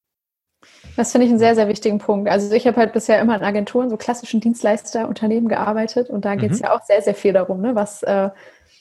Das finde ich einen sehr, sehr wichtigen Punkt. Also ich habe halt bisher immer in Agenturen, so klassischen Dienstleisterunternehmen gearbeitet, und da geht es Mhm. ja auch sehr, sehr viel darum, ne, was, äh,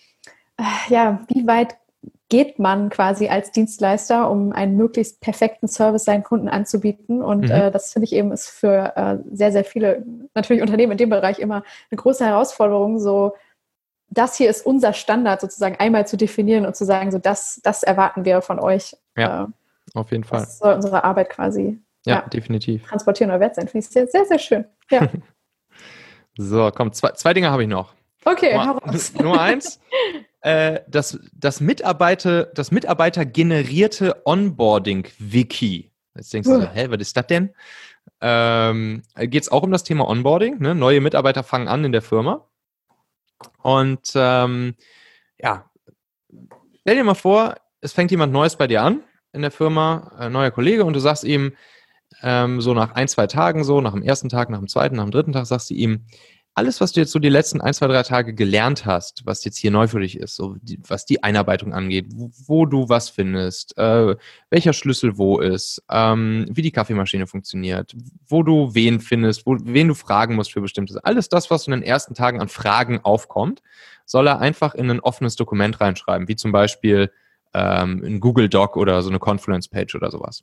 ja, wie weit geht man quasi als Dienstleister, um einen möglichst perfekten Service seinen Kunden anzubieten. Und Mhm. äh, das finde ich eben ist für äh, sehr, sehr viele natürlich Unternehmen in dem Bereich immer eine große Herausforderung, so das hier ist unser Standard sozusagen einmal zu definieren und zu sagen, so das, das erwarten wir von euch. Ja, äh, auf jeden Fall. Das soll unsere Arbeit quasi Ja, ja, definitiv. transportieren oder wert sein. Finde ich sehr, sehr, sehr schön. Ja. So, komm, zwei, zwei Dinge habe ich noch. Okay, Nummer, hau raus. Nummer eins, äh, das, das Mitarbeiter, das Mitarbeiter-generierte Onboarding-Wiki. Jetzt denkst du so, hä, was ist das denn? Ähm, geht es auch um das Thema Onboarding. Ne? Neue Mitarbeiter fangen an in der Firma. Und ähm, ja, stell dir mal vor, es fängt jemand Neues bei dir an in der Firma, ein neuer Kollege, und du sagst ihm ähm, so nach ein, zwei Tagen so, nach dem ersten Tag, nach dem zweiten, nach dem dritten Tag, sagst du ihm, alles, was du jetzt so die letzten ein, zwei, drei Tage gelernt hast, was jetzt hier neu für dich ist, so die, was die Einarbeitung angeht, wo, wo du was findest, äh, welcher Schlüssel wo ist, ähm, wie die Kaffeemaschine funktioniert, wo du wen findest, wo, wen du fragen musst für bestimmtes. Alles das, was in den ersten Tagen an Fragen aufkommt, soll er einfach in ein offenes Dokument reinschreiben, wie zum Beispiel ähm, ein Google Doc oder so eine Confluence-Page oder sowas.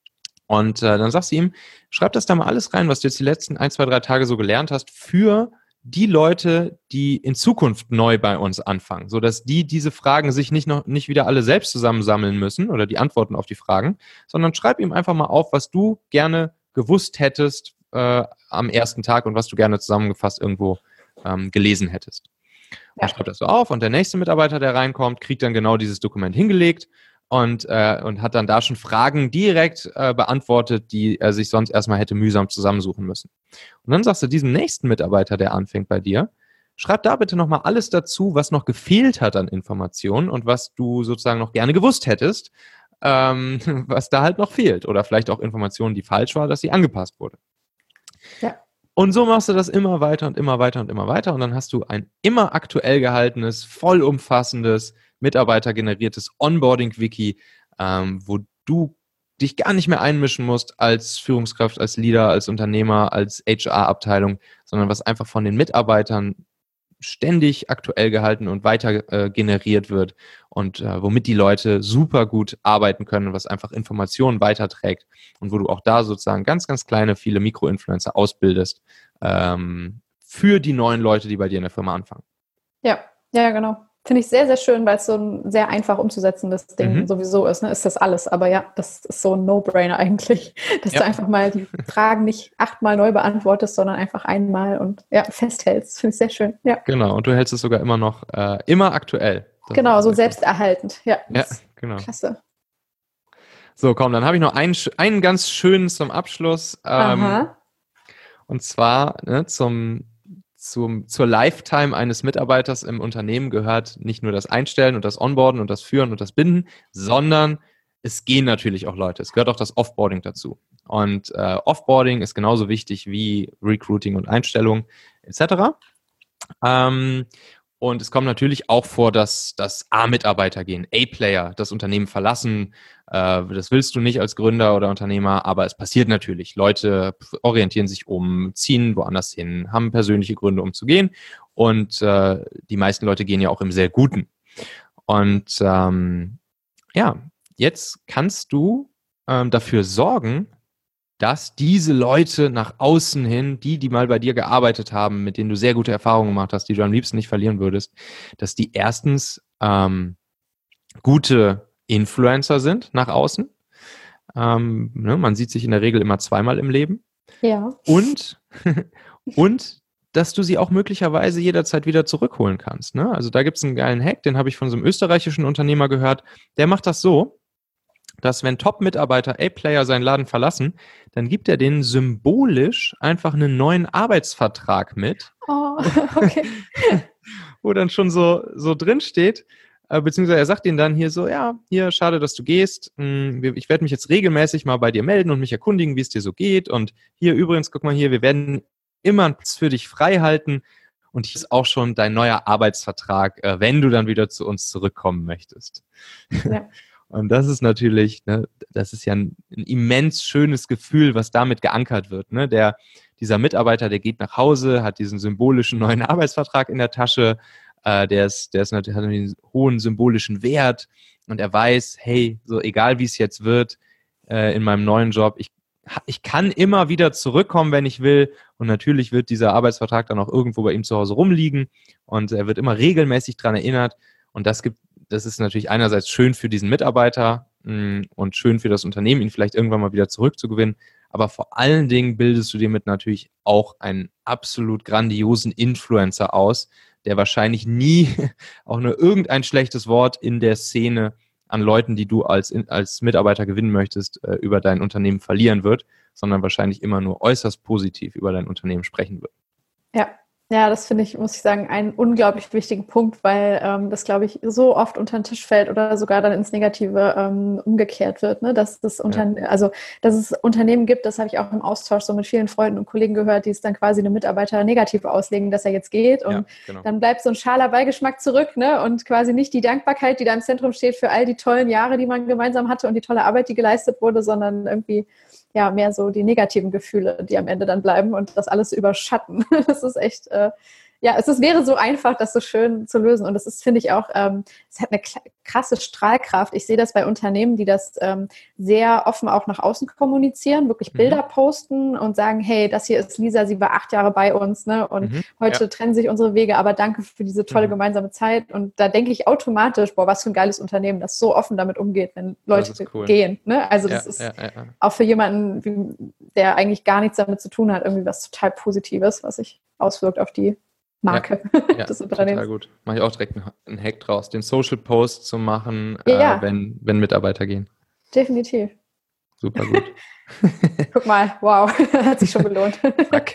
Und äh, dann sagst du ihm, schreib das da mal alles rein, was du jetzt die letzten ein, zwei, drei Tage so gelernt hast, für die Leute, die in Zukunft neu bei uns anfangen, sodass die diese Fragen sich nicht noch nicht wieder alle selbst zusammensammeln müssen oder die Antworten auf die Fragen, sondern schreib ihm einfach mal auf, was du gerne gewusst hättest äh, am ersten Tag und was du gerne zusammengefasst irgendwo ähm, gelesen hättest. Und schreib das so auf, und der nächste Mitarbeiter, der reinkommt, kriegt dann genau dieses Dokument hingelegt und, äh, und hat dann da schon Fragen direkt äh, beantwortet, die er sich sonst erstmal hätte mühsam zusammensuchen müssen. Und dann sagst du diesem nächsten Mitarbeiter, der anfängt bei dir, schreib da bitte nochmal alles dazu, was noch gefehlt hat an Informationen und was du sozusagen noch gerne gewusst hättest, ähm, was da halt noch fehlt. Oder vielleicht auch Informationen, die falsch waren, dass sie angepasst wurde. Ja. Und so machst du das immer weiter und immer weiter und immer weiter, und dann hast du ein immer aktuell gehaltenes, vollumfassendes, mitarbeitergeneriertes Onboarding-Wiki, ähm, wo du dich gar nicht mehr einmischen musst als Führungskraft, als Leader, als Unternehmer, als H R-Abteilung, sondern was einfach von den Mitarbeitern ständig aktuell gehalten und weiter äh, generiert wird und äh, womit die Leute super gut arbeiten können, was einfach Informationen weiterträgt und wo du auch da sozusagen ganz, ganz kleine, viele Mikroinfluencer ausbildest ähm, für die neuen Leute, die bei dir in der Firma anfangen. Ja, ja, genau. Finde ich sehr, sehr schön, weil es so ein sehr einfach umzusetzendes Ding Mhm. sowieso ist. Ne? Ist das alles. Aber ja, das ist so ein No-Brainer eigentlich, dass Ja. du einfach mal die Fragen nicht achtmal neu beantwortest, sondern einfach einmal und ja, festhältst. Finde ich sehr schön. Ja. Genau, und du hältst es sogar immer noch, äh, immer aktuell. Das Genau, ist so sehr selbsterhaltend. Ja, Ja, genau. Klasse. So, komm, dann habe ich noch einen, sch- einen ganz schönen zum Abschluss. Ähm, Aha. und zwar ne, zum, zum, zur Lifetime eines Mitarbeiters im Unternehmen gehört nicht nur das Einstellen und das Onboarden und das Führen und das Binden, sondern es gehen natürlich auch Leute. Es gehört auch das Offboarding dazu. Und äh, Offboarding ist genauso wichtig wie Recruiting und Einstellung et cetera. Ähm, und es kommt natürlich auch vor, dass, dass A-Mitarbeiter gehen, A-Player, das Unternehmen verlassen. Äh, das willst du nicht als Gründer oder Unternehmer, aber es passiert natürlich. Leute orientieren sich um, ziehen woanders hin, haben persönliche Gründe, um zu gehen. Und äh, die meisten Leute gehen ja auch im sehr Guten. Und ähm, ja, jetzt kannst du ähm, dafür sorgen, dass diese Leute nach außen hin, die, die mal bei dir gearbeitet haben, mit denen du sehr gute Erfahrungen gemacht hast, die du am liebsten nicht verlieren würdest, dass die erstens ähm, gute Influencer sind nach außen. Ähm, ne, man sieht sich in der Regel immer zweimal im Leben. Ja. Und, und dass du sie auch möglicherweise jederzeit wieder zurückholen kannst. Ne? Also da gibt es einen geilen Hack, den habe ich von so einem österreichischen Unternehmer gehört. Der macht das so, dass wenn Top-Mitarbeiter, A-Player seinen Laden verlassen, dann gibt er denen symbolisch einfach einen neuen Arbeitsvertrag mit. Oh, okay. Wo dann schon so, so drin steht, äh, beziehungsweise er sagt ihnen dann hier so, ja, hier, schade, dass du gehst. Ich werde mich jetzt regelmäßig mal bei dir melden und mich erkundigen, wie es dir so geht. Und hier übrigens, guck mal hier, wir werden immer einen Platz für dich frei halten. Und hier ist auch schon dein neuer Arbeitsvertrag, äh, wenn du dann wieder zu uns zurückkommen möchtest. Ja. Und das ist natürlich, ne, das ist ja ein, ein immens schönes Gefühl, was damit geankert wird. Ne? Der, dieser Mitarbeiter, der geht nach Hause, hat diesen symbolischen neuen Arbeitsvertrag in der Tasche, äh, der ist, der ist natürlich, hat einen hohen symbolischen Wert und er weiß, hey, so egal wie es jetzt wird äh, in meinem neuen Job, ich, ich kann immer wieder zurückkommen, wenn ich will. Und natürlich wird dieser Arbeitsvertrag dann auch irgendwo bei ihm zu Hause rumliegen und er wird immer regelmäßig daran erinnert. Und das gibt Das ist natürlich einerseits schön für diesen Mitarbeiter mh, und schön für das Unternehmen, ihn vielleicht irgendwann mal wieder zurückzugewinnen. Aber vor allen Dingen bildest du dir mit natürlich auch einen absolut grandiosen Influencer aus, der wahrscheinlich nie auch nur irgendein schlechtes Wort in der Szene an Leuten, die du als, als Mitarbeiter gewinnen möchtest, äh, über dein Unternehmen verlieren wird, sondern wahrscheinlich immer nur äußerst positiv über dein Unternehmen sprechen wird. Ja, ja, das finde ich, muss ich sagen, einen unglaublich wichtigen Punkt, weil ähm, das, glaube ich, so oft unter den Tisch fällt oder sogar dann ins Negative ähm, umgekehrt wird, ne? Dass das Unterne- ja. also dass es Unternehmen gibt, das habe ich auch im Austausch so mit vielen Freunden und Kollegen gehört, die es dann quasi einem Mitarbeiter negativ auslegen, dass er jetzt geht und ja, genau. Dann bleibt so ein schaler Beigeschmack zurück, ne? Und quasi nicht die Dankbarkeit, die da im Zentrum steht für all die tollen Jahre, die man gemeinsam hatte und die tolle Arbeit, die geleistet wurde, sondern irgendwie ja, mehr so die negativen Gefühle, die am Ende dann bleiben und das alles überschatten. Das ist echt, äh, ja, es ist, wäre so einfach, das so schön zu lösen. Und das ist, finde ich auch, ähm, es hat eine krasse Strahlkraft. Ich sehe das bei Unternehmen, die das ähm, sehr offen auch nach außen kommunizieren, wirklich Bilder mhm. posten und sagen, hey, das hier ist Lisa, sie war acht Jahre bei uns, ne? Und mhm. heute ja. trennen sich unsere Wege, aber danke für diese tolle mhm. gemeinsame Zeit. Und da denke ich automatisch, boah, was für ein geiles Unternehmen, das so offen damit umgeht, wenn Leute cool. gehen. Ne? Also das ja, ist ja, ja, ja. auch für jemanden, der eigentlich gar nichts damit zu tun hat, irgendwie was total Positives, was sich auswirkt auf die Marke ja, ja, des Unternehmens. Total gut. Mache ich auch direkt einen Hack draus, den Social Post zu machen, ja. äh, wenn, wenn Mitarbeiter gehen. Definitiv. Super gut. Guck mal, wow, hat sich schon gelohnt. Zack.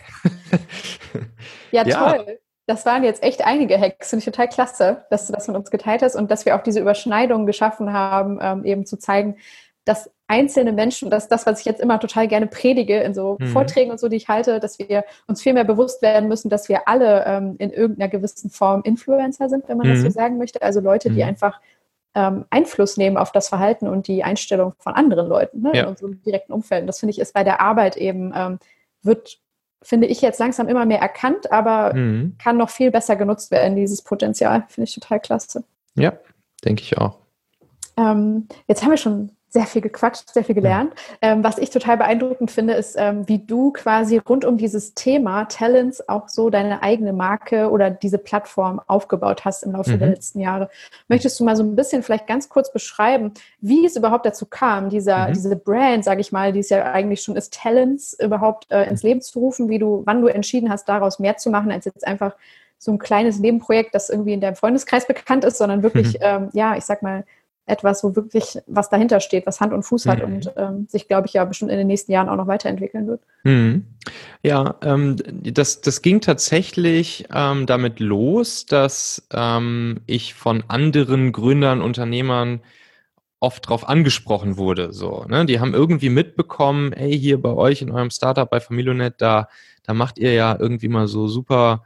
Ja, ja, toll. Das waren jetzt echt einige Hacks. Finde ich total klasse, dass du das mit uns geteilt hast und dass wir auch diese Überschneidung geschaffen haben, ähm, eben zu zeigen, dass einzelne Menschen, das ist das, was ich jetzt immer total gerne predige in so mhm. Vorträgen und so, die ich halte, dass wir uns viel mehr bewusst werden müssen, dass wir alle ähm, in irgendeiner gewissen Form Influencer sind, wenn man mhm. das so sagen möchte. Also Leute, die mhm. einfach ähm, Einfluss nehmen auf das Verhalten und die Einstellung von anderen Leuten, ne, ja. in unserem direkten Umfeld. Und das finde ich ist bei der Arbeit eben, ähm, wird, finde ich jetzt langsam immer mehr erkannt, aber mhm. kann noch viel besser genutzt werden, dieses Potenzial. Finde ich total klasse. Ja, denke ich auch. Ähm, jetzt haben wir schon sehr viel gequatscht, sehr viel gelernt. Ja. Ähm, was ich total beeindruckend finde, ist, ähm, wie du quasi rund um dieses Thema Talents auch so deine eigene Marke oder diese Plattform aufgebaut hast im Laufe mhm. der letzten Jahre. Möchtest du mal so ein bisschen vielleicht ganz kurz beschreiben, wie es überhaupt dazu kam, dieser, mhm. diese Brand, sage ich mal, die es ja eigentlich schon ist, Talents überhaupt äh, ins Leben zu rufen, wie du, wann du entschieden hast, daraus mehr zu machen, als jetzt einfach so ein kleines Nebenprojekt, das irgendwie in deinem Freundeskreis bekannt ist, sondern wirklich, mhm. ähm, ja, ich sag mal, etwas, wo wirklich was dahinter steht, was Hand und Fuß hat mhm. und ähm, sich, glaube ich, ja bestimmt in den nächsten Jahren auch noch weiterentwickeln wird. Mhm. Ja, ähm, das, das ging tatsächlich ähm, damit los, dass ähm, ich von anderen Gründern, Unternehmern oft darauf angesprochen wurde. So, ne? Die haben irgendwie mitbekommen, hey, hier bei euch in eurem Startup bei Familionet, da, da macht ihr ja irgendwie mal so super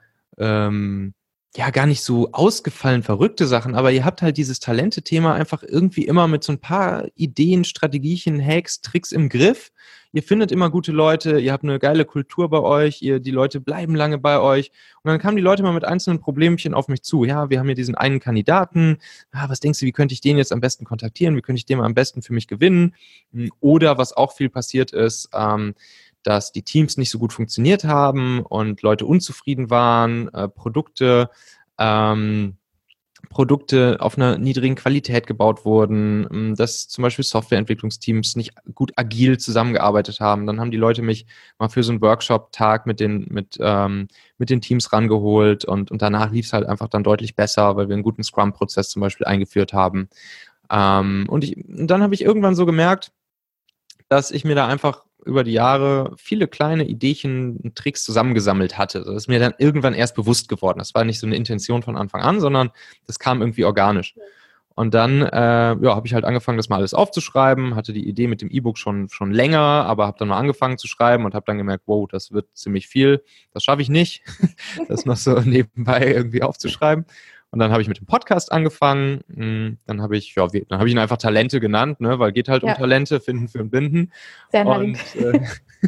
ähm, ja, gar nicht so ausgefallen verrückte Sachen, aber ihr habt halt dieses Talente-Thema einfach irgendwie immer mit so ein paar Ideen, Strategien, Hacks, Tricks im Griff. Ihr findet immer gute Leute, ihr habt eine geile Kultur bei euch, ihr, die Leute bleiben lange bei euch. Und dann kamen die Leute mal mit einzelnen Problemchen auf mich zu. Ja, wir haben hier diesen einen Kandidaten. Ah, was denkst du, wie könnte ich den jetzt am besten kontaktieren? Wie könnte ich den am besten für mich gewinnen? Oder was auch viel passiert ist, ähm, dass die Teams nicht so gut funktioniert haben und Leute unzufrieden waren, äh, Produkte, ähm, Produkte auf einer niedrigen Qualität gebaut wurden, dass zum Beispiel Softwareentwicklungsteams nicht gut agil zusammengearbeitet haben. Dann haben die Leute mich mal für so einen Workshop-Tag mit den, mit, ähm, mit den Teams rangeholt und, und danach lief es halt einfach dann deutlich besser, weil wir einen guten Scrum-Prozess zum Beispiel eingeführt haben. Ähm, und ich, dann habe ich irgendwann so gemerkt, dass ich mir da einfach über die Jahre viele kleine Ideen, Tricks zusammengesammelt hatte. Das ist mir dann irgendwann erst bewusst geworden. Das war nicht so eine Intention von Anfang an, sondern das kam irgendwie organisch. Und dann äh, ja, habe ich halt angefangen, das mal alles aufzuschreiben, hatte die Idee mit dem E-Book schon, schon länger, aber habe dann mal angefangen zu schreiben und habe dann gemerkt, wow, das wird ziemlich viel. Das schaffe ich nicht, das noch so nebenbei irgendwie aufzuschreiben. Und dann habe ich mit dem Podcast angefangen. Dann habe ich, ja, dann habe ich ihn einfach Talente genannt, ne, weil geht halt ja. um Talente, finden, führen, binden. Sehr und äh,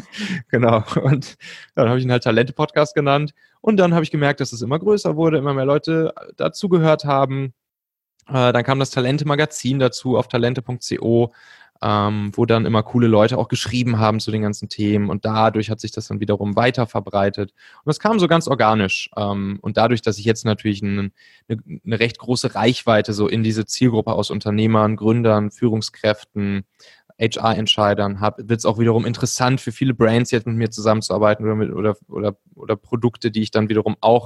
genau. Und dann habe ich ihn halt Talente-Podcast genannt. Und dann habe ich gemerkt, dass es immer größer wurde, immer mehr Leute dazugehört haben. Äh, dann kam das Talente-Magazin dazu auf talente punkt co. Ähm, wo dann immer coole Leute auch geschrieben haben zu den ganzen Themen und dadurch hat sich das dann wiederum weiter verbreitet. Und das kam so ganz organisch. Ähm, und dadurch, dass ich jetzt natürlich eine, eine, eine recht große Reichweite so in diese Zielgruppe aus Unternehmern, Gründern, Führungskräften, H R-Entscheidern habe, wird es auch wiederum interessant für viele Brands jetzt mit mir zusammenzuarbeiten oder, mit, oder, oder, oder Produkte, die ich dann wiederum auch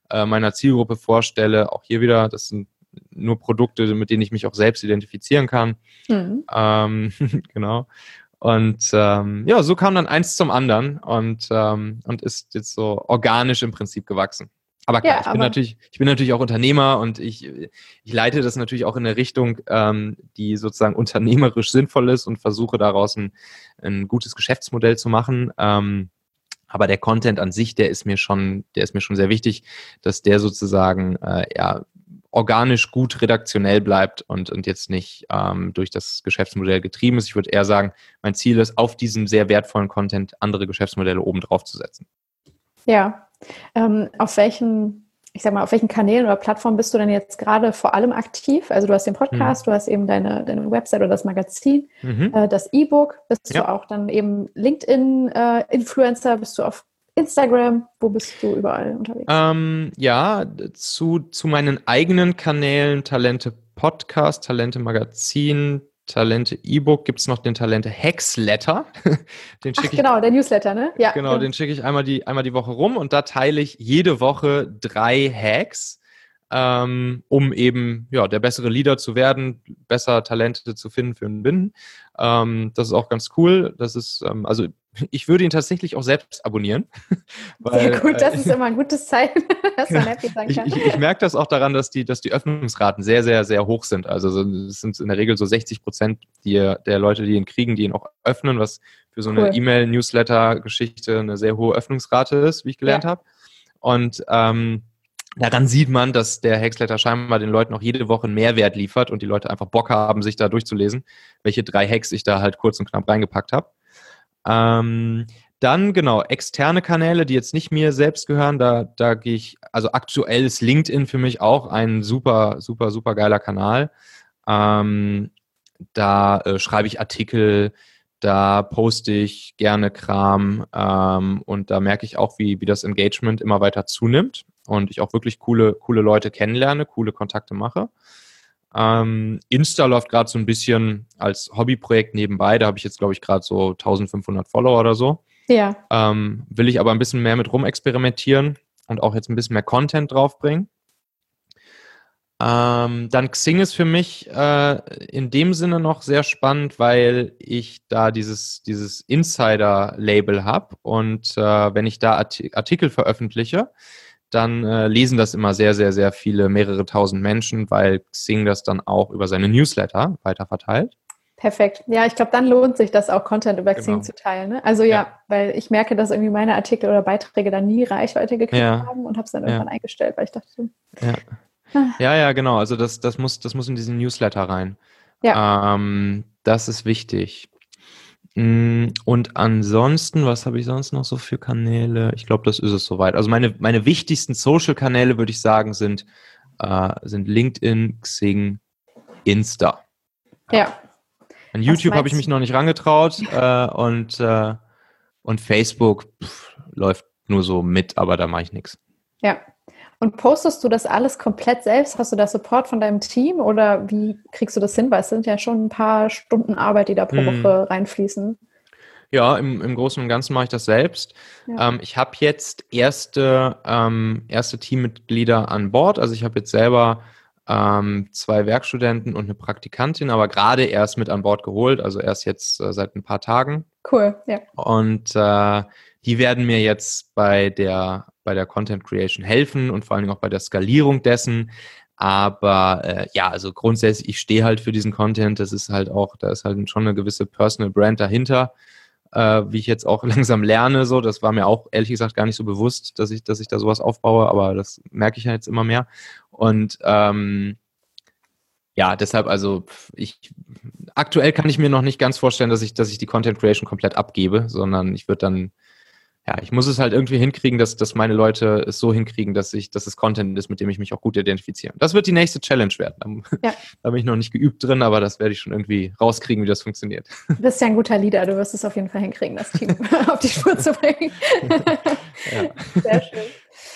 äh, meiner Zielgruppe vorstelle. Auch hier wieder, das sind nur Produkte, mit denen ich mich auch selbst identifizieren kann. Mhm. Ähm, genau. Und ähm, ja, so kam dann eins zum anderen und, ähm, und ist jetzt so organisch im Prinzip gewachsen. Aber klar, ja, ich, bin natürlich, ich bin natürlich auch Unternehmer und ich, ich leite das natürlich auch in eine Richtung, ähm, die sozusagen unternehmerisch sinnvoll ist und versuche daraus ein, ein gutes Geschäftsmodell zu machen. Ähm, aber der Content an sich, der ist mir schon, der ist mir schon sehr wichtig, dass der sozusagen äh, ja, organisch gut redaktionell bleibt und, und jetzt nicht ähm, durch das Geschäftsmodell getrieben ist. Ich würde eher sagen, mein Ziel ist, auf diesem sehr wertvollen Content andere Geschäftsmodelle oben drauf zu setzen. Ja. Ähm, auf welchen, ich sag mal, auf welchen Kanälen oder Plattformen bist du denn jetzt gerade vor allem aktiv? Also du hast den Podcast, mhm. du hast eben deine, deine Website oder das Magazin, mhm. äh, das E-Book. Bist ja. du auch dann eben LinkedIn-Influencer? Äh, bist du auf Instagram? Wo bist du überall unterwegs? Ähm, ja, zu, zu meinen eigenen Kanälen Talente Podcast, Talente Magazin, Talente E-Book gibt es noch den Talente Hexletter. Den Ach, genau, ich, der Newsletter, ne? Ja. Genau, ja. Den schicke ich einmal die, einmal die Woche rum und da teile ich jede Woche drei Hacks, ähm, um eben ja, der bessere Leader zu werden, besser Talente zu finden für einen Binden. Ähm, das ist auch ganz cool. Das ist, ähm, also ich würde ihn tatsächlich auch selbst abonnieren. Weil, sehr gut, das ist immer ein gutes Zeichen, dass man happy sein kann. Ich, ich, ich merke das auch daran, dass die, dass die Öffnungsraten sehr, sehr, sehr hoch sind. Also es sind in der Regel so sechzig Prozent die, der Leute, die ihn kriegen, die ihn auch öffnen, was für so eine cool. E-Mail-Newsletter-Geschichte eine sehr hohe Öffnungsrate ist, wie ich gelernt ja. habe. Und ähm, daran sieht man, dass der Hexletter scheinbar den Leuten auch jede Woche einen Mehrwert liefert und die Leute einfach Bock haben, sich da durchzulesen, welche drei Hacks ich da halt kurz und knapp reingepackt habe. Ähm, dann, genau, externe Kanäle, die jetzt nicht mir selbst gehören, da, da gehe ich, also aktuell ist LinkedIn für mich auch ein super, super, super geiler Kanal. Ähm, da äh, schreibe ich Artikel, da poste ich gerne Kram ähm, und da merke ich auch, wie, wie das Engagement immer weiter zunimmt und ich auch wirklich coole, coole Leute kennenlerne, coole Kontakte mache. Ähm, Insta läuft gerade so ein bisschen als Hobbyprojekt nebenbei. Da habe ich jetzt, glaube ich, gerade so eintausendfünfhundert Follower oder so. Ja. Ähm, will ich aber ein bisschen mehr mit rumexperimentieren und auch jetzt ein bisschen mehr Content draufbringen. Ähm, dann Xing ist für mich äh, in dem Sinne noch sehr spannend, weil ich da dieses, dieses Insider-Label habe und äh, wenn ich da Art- Artikel veröffentliche, dann äh, lesen das immer sehr, sehr, sehr viele, mehrere tausend Menschen, weil Xing das dann auch über seine Newsletter weiterverteilt. Perfekt. Ja, ich glaube, dann lohnt sich das auch, Content über Xing genau. zu teilen. Ne? Also ja, ja, weil ich merke, dass irgendwie meine Artikel oder Beiträge dann nie Reichweite gekriegt ja. haben und habe es dann irgendwann ja. eingestellt, weil ich dachte, ja, ah. ja, ja, genau. Also das, das muss, das muss in diesen Newsletter rein. Ja. Ähm, das ist wichtig. Und ansonsten, was habe ich sonst noch so für Kanäle? Ich glaube, das ist es soweit. Also meine, meine wichtigsten Social-Kanäle, würde ich sagen, sind, äh, sind LinkedIn, Xing, Insta. Ja. ja. An YouTube habe ich mich noch nicht rangetraut äh, und, äh, und Facebook pff, läuft nur so mit, aber da mache ich nichts. Ja. Und postest du das alles komplett selbst? Hast du da Support von deinem Team oder wie kriegst du das hin? Weil es sind ja schon ein paar Stunden Arbeit, die da pro hm. Woche reinfließen. Ja, im, im Großen und Ganzen mache ich das selbst. Ja. Ähm, ich habe jetzt erste, ähm, erste Teammitglieder an Bord. Also ich habe jetzt selber ähm, zwei Werkstudenten und eine Praktikantin, aber gerade erst mit an Bord geholt, also erst jetzt äh, seit ein paar Tagen. Cool, ja. Und äh, die werden mir jetzt bei der, bei der Content Creation helfen und vor allen Dingen auch bei der Skalierung dessen. Aber äh, ja, also grundsätzlich, ich stehe halt für diesen Content. Das ist halt auch, da ist halt schon eine gewisse Personal Brand dahinter, äh, wie ich jetzt auch langsam lerne. So, das war mir auch ehrlich gesagt gar nicht so bewusst, dass ich, dass ich da sowas aufbaue, aber das merke ich ja jetzt immer mehr. Und ähm, ja, deshalb also ich aktuell kann ich mir noch nicht ganz vorstellen, dass ich, dass ich die Content Creation komplett abgebe, sondern ich würde dann, ja, ich muss es halt irgendwie hinkriegen, dass, dass meine Leute es so hinkriegen, dass ich, dass es Content ist, mit dem ich mich auch gut identifiziere. Das wird die nächste Challenge werden. Da, ja. da bin ich noch nicht geübt drin, aber das werde ich schon irgendwie rauskriegen, wie das funktioniert. Du bist ja ein guter Leader, du wirst es auf jeden Fall hinkriegen, das Team auf die Spur zu bringen. Ja. Sehr schön.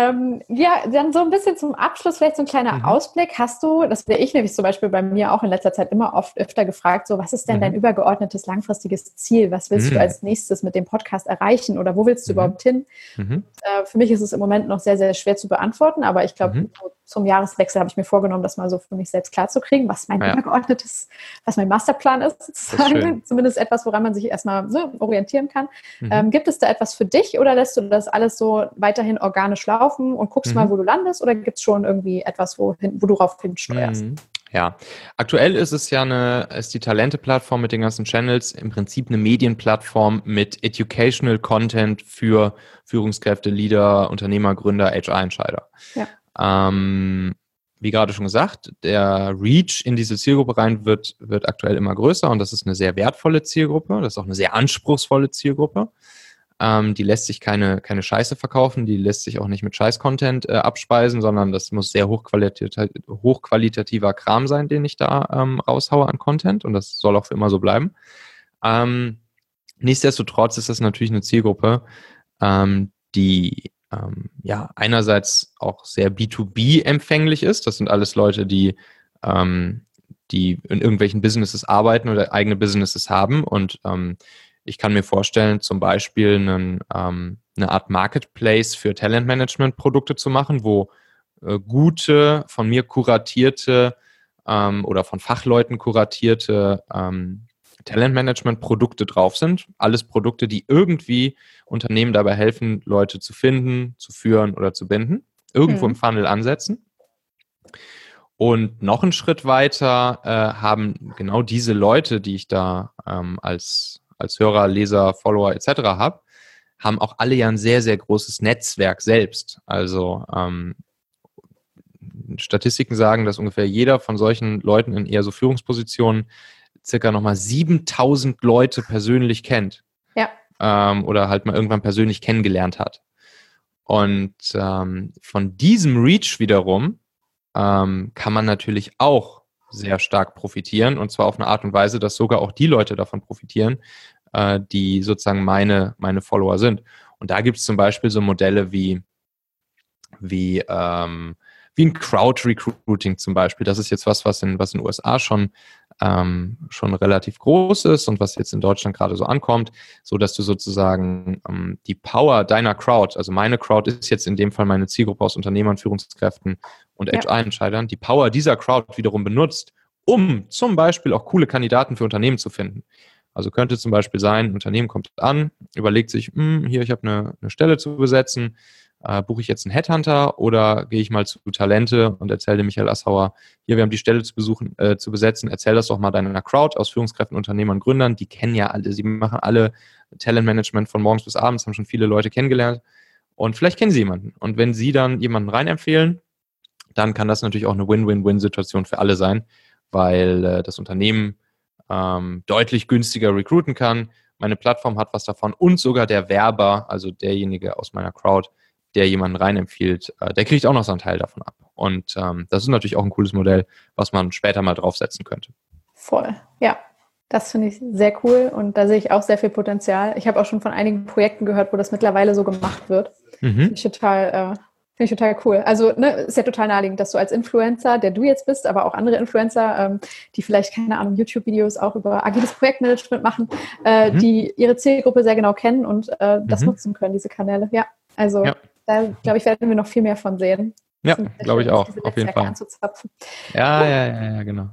Ähm, ja, dann so ein bisschen zum Abschluss, vielleicht so ein kleiner mhm. Ausblick. Hast du, das wäre ich nämlich zum Beispiel bei mir auch in letzter Zeit immer oft öfter gefragt, so was ist denn mhm. dein übergeordnetes langfristiges Ziel? Was willst mhm. du als nächstes mit dem Podcast erreichen oder wo willst du mhm. überhaupt hin? Mhm. Äh, für mich ist es im Moment noch sehr, sehr schwer zu beantworten, aber ich glaube, mhm. zum Jahreswechsel habe ich mir vorgenommen, das mal so für mich selbst klarzukriegen, was mein ja. übergeordnetes, was mein Masterplan ist, sozusagen. Ist zumindest etwas, woran man sich erstmal so orientieren kann. Mhm. Ähm, gibt es da etwas für dich oder lässt du das alles so weiterhin organisch laufen und guckst mhm. mal, wo du landest, oder gibt es schon irgendwie etwas, wohin, wo du drauf hinsteuerst? Mhm. Ja, aktuell ist es ja eine, ist die Talente-Plattform mit den ganzen Channels im Prinzip eine Medienplattform mit Educational Content für Führungskräfte, Leader, Unternehmer, Gründer, H R-Entscheider. Ja. Ähm, wie gerade schon gesagt, der Reach in diese Zielgruppe rein wird, wird aktuell immer größer und das ist eine sehr wertvolle Zielgruppe, das ist auch eine sehr anspruchsvolle Zielgruppe. Ähm, die lässt sich keine, keine Scheiße verkaufen, die lässt sich auch nicht mit Scheiß-Content äh, abspeisen, sondern das muss sehr hochqualitativ, hochqualitativer Kram sein, den ich da ähm, raushaue an Content, und das soll auch für immer so bleiben. Ähm, nichtsdestotrotz ist das natürlich eine Zielgruppe, ähm, die ähm, ja einerseits auch sehr B zwei B empfänglich ist. Das sind alles Leute, die ähm, die in irgendwelchen Businesses arbeiten oder eigene Businesses haben, und ähm, ich kann mir vorstellen, zum Beispiel einen, ähm, eine Art Marketplace für Talentmanagement-Produkte zu machen, wo äh, gute, von mir kuratierte ähm, oder von Fachleuten kuratierte ähm, Talentmanagement-Produkte drauf sind. Alles Produkte, die irgendwie Unternehmen dabei helfen, Leute zu finden, zu führen oder zu binden. Irgendwo mhm. im Funnel ansetzen. Und noch einen Schritt weiter äh, haben genau diese Leute, die ich da ähm, als als Hörer, Leser, Follower et cetera habe, haben auch alle ja ein sehr, sehr großes Netzwerk selbst. Also ähm, Statistiken sagen, dass ungefähr jeder von solchen Leuten in eher so Führungspositionen circa nochmal siebentausend Leute persönlich kennt. Ja. Ähm, oder halt mal irgendwann persönlich kennengelernt hat. Und ähm, von diesem Reach wiederum ähm, kann man natürlich auch sehr stark profitieren, und zwar auf eine Art und Weise, dass sogar auch die Leute davon profitieren, äh, die sozusagen meine, meine Follower sind. Und da gibt es zum Beispiel so Modelle wie, wie, ähm, wie ein Crowd-Recruiting zum Beispiel. Das ist jetzt was, was in, was in den U S A schon, ähm, schon relativ groß ist und was jetzt in Deutschland gerade so ankommt, so dass du sozusagen ähm, die Power deiner Crowd, also meine Crowd ist jetzt in dem Fall meine Zielgruppe aus Unternehmern, Führungskräften und Ja. H R-Entscheidern, die Power dieser Crowd wiederum benutzt, um zum Beispiel auch coole Kandidaten für Unternehmen zu finden. Also könnte zum Beispiel sein, ein Unternehmen kommt an, überlegt sich, hm, hier, ich habe eine, eine Stelle zu besetzen, äh, buche ich jetzt einen Headhunter oder gehe ich mal zu Talente und erzähle dem Michael Assauer, hier, wir haben die Stelle zu, besuchen, äh, zu besetzen, erzähl das doch mal deiner Crowd aus Führungskräften, Unternehmern, Gründern, die kennen ja alle, sie machen alle Talentmanagement von morgens bis abends, haben schon viele Leute kennengelernt und vielleicht kennen sie jemanden. Und wenn sie dann jemanden reinempfehlen, dann kann das natürlich auch eine Win-Win-Win-Situation für alle sein, weil äh, das Unternehmen ähm, deutlich günstiger recruiten kann. Meine Plattform hat was davon und sogar der Werber, also derjenige aus meiner Crowd, der jemanden reinempfiehlt, äh, der kriegt auch noch seinen Teil davon ab. Und ähm, das ist natürlich auch ein cooles Modell, was man später mal draufsetzen könnte. Voll, ja. Das finde ich sehr cool und da sehe ich auch sehr viel Potenzial. Ich habe auch schon von einigen Projekten gehört, wo das mittlerweile so gemacht wird. Mhm. Finde ich total... Äh, Finde ich total cool. Also ne, ist ja total naheliegend, dass du als Influencer, der du jetzt bist, aber auch andere Influencer, ähm, die vielleicht, keine Ahnung, YouTube-Videos auch über agiles Projektmanagement machen, äh, mhm. die ihre Zielgruppe sehr genau kennen und äh, das mhm. nutzen können, diese Kanäle. Ja, also ja. da, glaube ich, werden wir noch viel mehr von sehen. Ja, glaube ich auch, auf jeden Fall. Anzuzapfen. Ja, cool. ja, ja, ja, genau.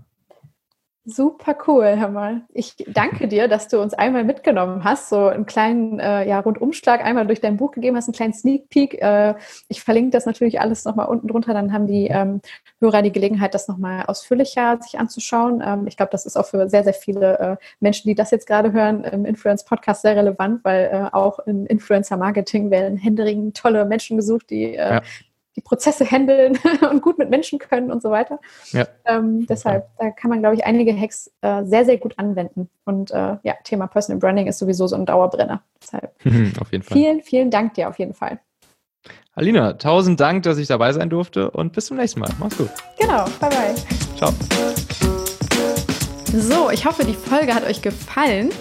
Super cool, hör mal. Ich danke dir, dass du uns einmal mitgenommen hast, so einen kleinen äh, ja, Rundumschlag einmal durch dein Buch gegeben hast, einen kleinen Sneak Peek. Äh, ich verlinke das natürlich alles nochmal unten drunter, dann haben die ähm, Hörer die Gelegenheit, das nochmal ausführlicher sich anzuschauen. Ähm, ich glaube, das ist auch für sehr, sehr viele äh, Menschen, die das jetzt gerade hören, im Influence-Podcast sehr relevant, weil äh, auch im Influencer-Marketing werden händeringend tolle Menschen gesucht, die äh, ja. die Prozesse handeln und gut mit Menschen können und so weiter. Ja. Ähm, deshalb, da kann man, glaube ich, einige Hacks äh, sehr, sehr gut anwenden. Und äh, ja, Thema Personal Branding ist sowieso so ein Dauerbrenner. Deshalb auf jeden Fall. Vielen, vielen Dank dir auf jeden Fall. Alina, tausend Dank, dass ich dabei sein durfte und bis zum nächsten Mal. Mach's gut. Genau, bye bye. Ciao. So, ich hoffe, die Folge hat euch gefallen.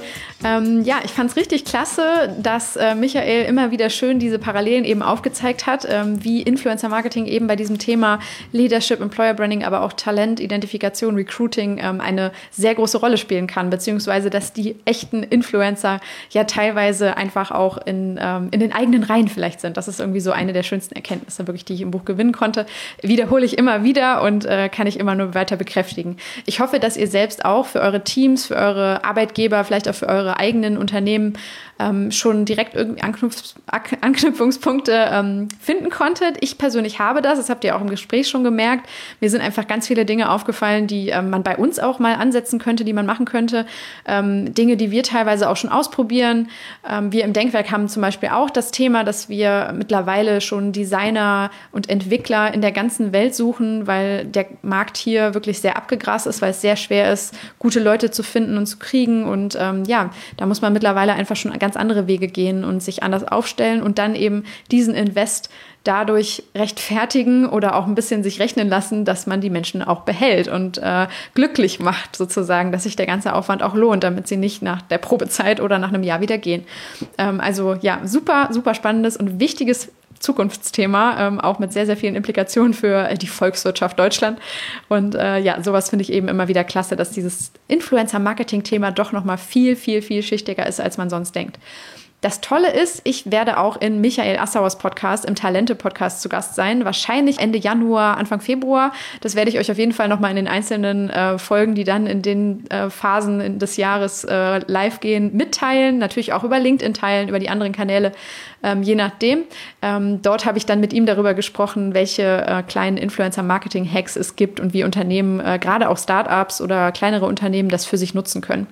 Ähm, ja, ich fand es richtig klasse, dass äh, Michael immer wieder schön diese Parallelen eben aufgezeigt hat, ähm, wie Influencer-Marketing eben bei diesem Thema Leadership, Employer Branding, aber auch Talent, Identifikation, Recruiting ähm, eine sehr große Rolle spielen kann, beziehungsweise dass die echten Influencer ja teilweise einfach auch in, ähm, in den eigenen Reihen vielleicht sind. Das ist irgendwie so eine der schönsten Erkenntnisse, wirklich, die ich im Buch gewinnen konnte. Wiederhole ich immer wieder und äh, kann ich immer nur weiter bekräftigen. Ich hoffe, dass ihr selbst auch für eure Teams, für eure Arbeitgeber, vielleicht auch für eure eigenen Unternehmen ähm, schon direkt irgendwie Anknüpf- Anknüpfungspunkte ähm, finden konntet. Ich persönlich habe das, das habt ihr auch im Gespräch schon gemerkt. Mir sind einfach ganz viele Dinge aufgefallen, die ähm, man bei uns auch mal ansetzen könnte, die man machen könnte. Ähm, Dinge, die wir teilweise auch schon ausprobieren. Ähm, wir im Denkwerk haben zum Beispiel auch das Thema, dass wir mittlerweile schon Designer und Entwickler in der ganzen Welt suchen, weil der Markt hier wirklich sehr abgegrast ist, weil es sehr schwer ist, gute Leute zu finden und zu kriegen. Und ähm, ja, da muss man mittlerweile einfach schon ganz andere Wege gehen und sich anders aufstellen und dann eben diesen Invest dadurch rechtfertigen oder auch ein bisschen sich rechnen lassen, dass man die Menschen auch behält und äh, glücklich macht sozusagen, dass sich der ganze Aufwand auch lohnt, damit sie nicht nach der Probezeit oder nach einem Jahr wieder gehen. Ähm, also ja, super, super spannendes und wichtiges Zukunftsthema, ähm, auch mit sehr, sehr vielen Implikationen für die Volkswirtschaft Deutschland. Und äh, ja, sowas finde ich eben immer wieder klasse, dass dieses Influencer-Marketing-Thema doch nochmal viel, viel, viel schichtiger ist, als man sonst denkt. Das Tolle ist, ich werde auch in Michael Assauers Podcast, im Talente-Podcast zu Gast sein, wahrscheinlich Ende Januar, Anfang Februar. Das werde ich euch auf jeden Fall nochmal in den einzelnen äh, Folgen, die dann in den äh, Phasen des Jahres äh, live gehen, mitteilen. Natürlich auch über LinkedIn teilen, über die anderen Kanäle, ähm, je nachdem. Ähm, dort habe ich dann mit ihm darüber gesprochen, welche äh, kleinen Influencer-Marketing-Hacks es gibt und wie Unternehmen, äh, gerade auch Startups oder kleinere Unternehmen, das für sich nutzen können,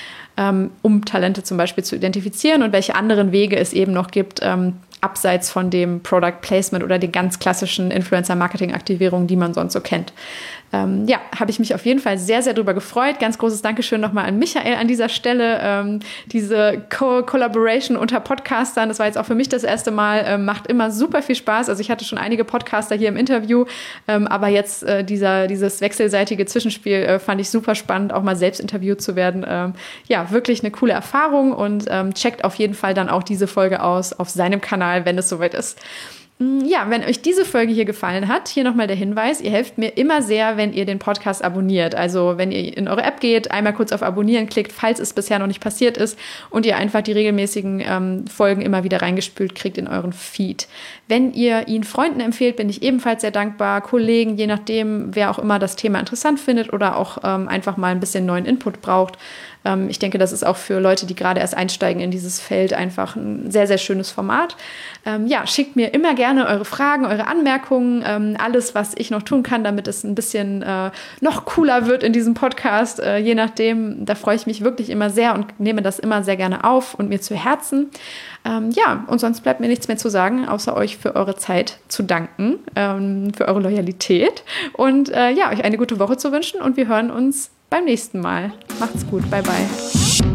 um Talente zum Beispiel zu identifizieren und welche anderen Wege es eben noch gibt, ähm, abseits von dem Product Placement oder den ganz klassischen Influencer-Marketing-Aktivierungen, die man sonst so kennt. Ähm, ja, habe ich mich auf jeden Fall sehr, sehr drüber gefreut. Ganz großes Dankeschön nochmal an Michael an dieser Stelle. Ähm, diese Co- Collaboration unter Podcastern, das war jetzt auch für mich das erste Mal, ähm, macht immer super viel Spaß. Also ich hatte schon einige Podcaster hier im Interview, ähm, aber jetzt äh, dieser, dieses wechselseitige Zwischenspiel äh, fand ich super spannend, auch mal selbst interviewt zu werden. Ähm, ja, wirklich eine coole Erfahrung und ähm, checkt auf jeden Fall dann auch diese Folge aus auf seinem Kanal, wenn es soweit ist. Ja, wenn euch diese Folge hier gefallen hat, hier nochmal der Hinweis, ihr helft mir immer sehr, wenn ihr den Podcast abonniert. Also wenn ihr in eure App geht, einmal kurz auf Abonnieren klickt, falls es bisher noch nicht passiert ist und ihr einfach die regelmäßigen ähm, Folgen immer wieder reingespült kriegt in euren Feed. Wenn ihr ihn Freunden empfehlt, bin ich ebenfalls sehr dankbar. Kollegen, je nachdem, wer auch immer das Thema interessant findet oder auch ähm, einfach mal ein bisschen neuen Input braucht. Ähm, ich denke, das ist auch für Leute, die gerade erst einsteigen in dieses Feld, einfach ein sehr, sehr schönes Format. Ähm, ja, schickt mir immer gerne eure Fragen, eure Anmerkungen, ähm, alles, was ich noch tun kann, damit es ein bisschen äh, noch cooler wird in diesem Podcast. Äh, je nachdem, da freue ich mich wirklich immer sehr und nehme das immer sehr gerne auf und mir zu Herzen. Ähm, ja, und sonst bleibt mir nichts mehr zu sagen, außer euch für eure Zeit zu danken, ähm, für eure Loyalität und äh, ja, euch eine gute Woche zu wünschen und wir hören uns beim nächsten Mal. Macht's gut, bye bye.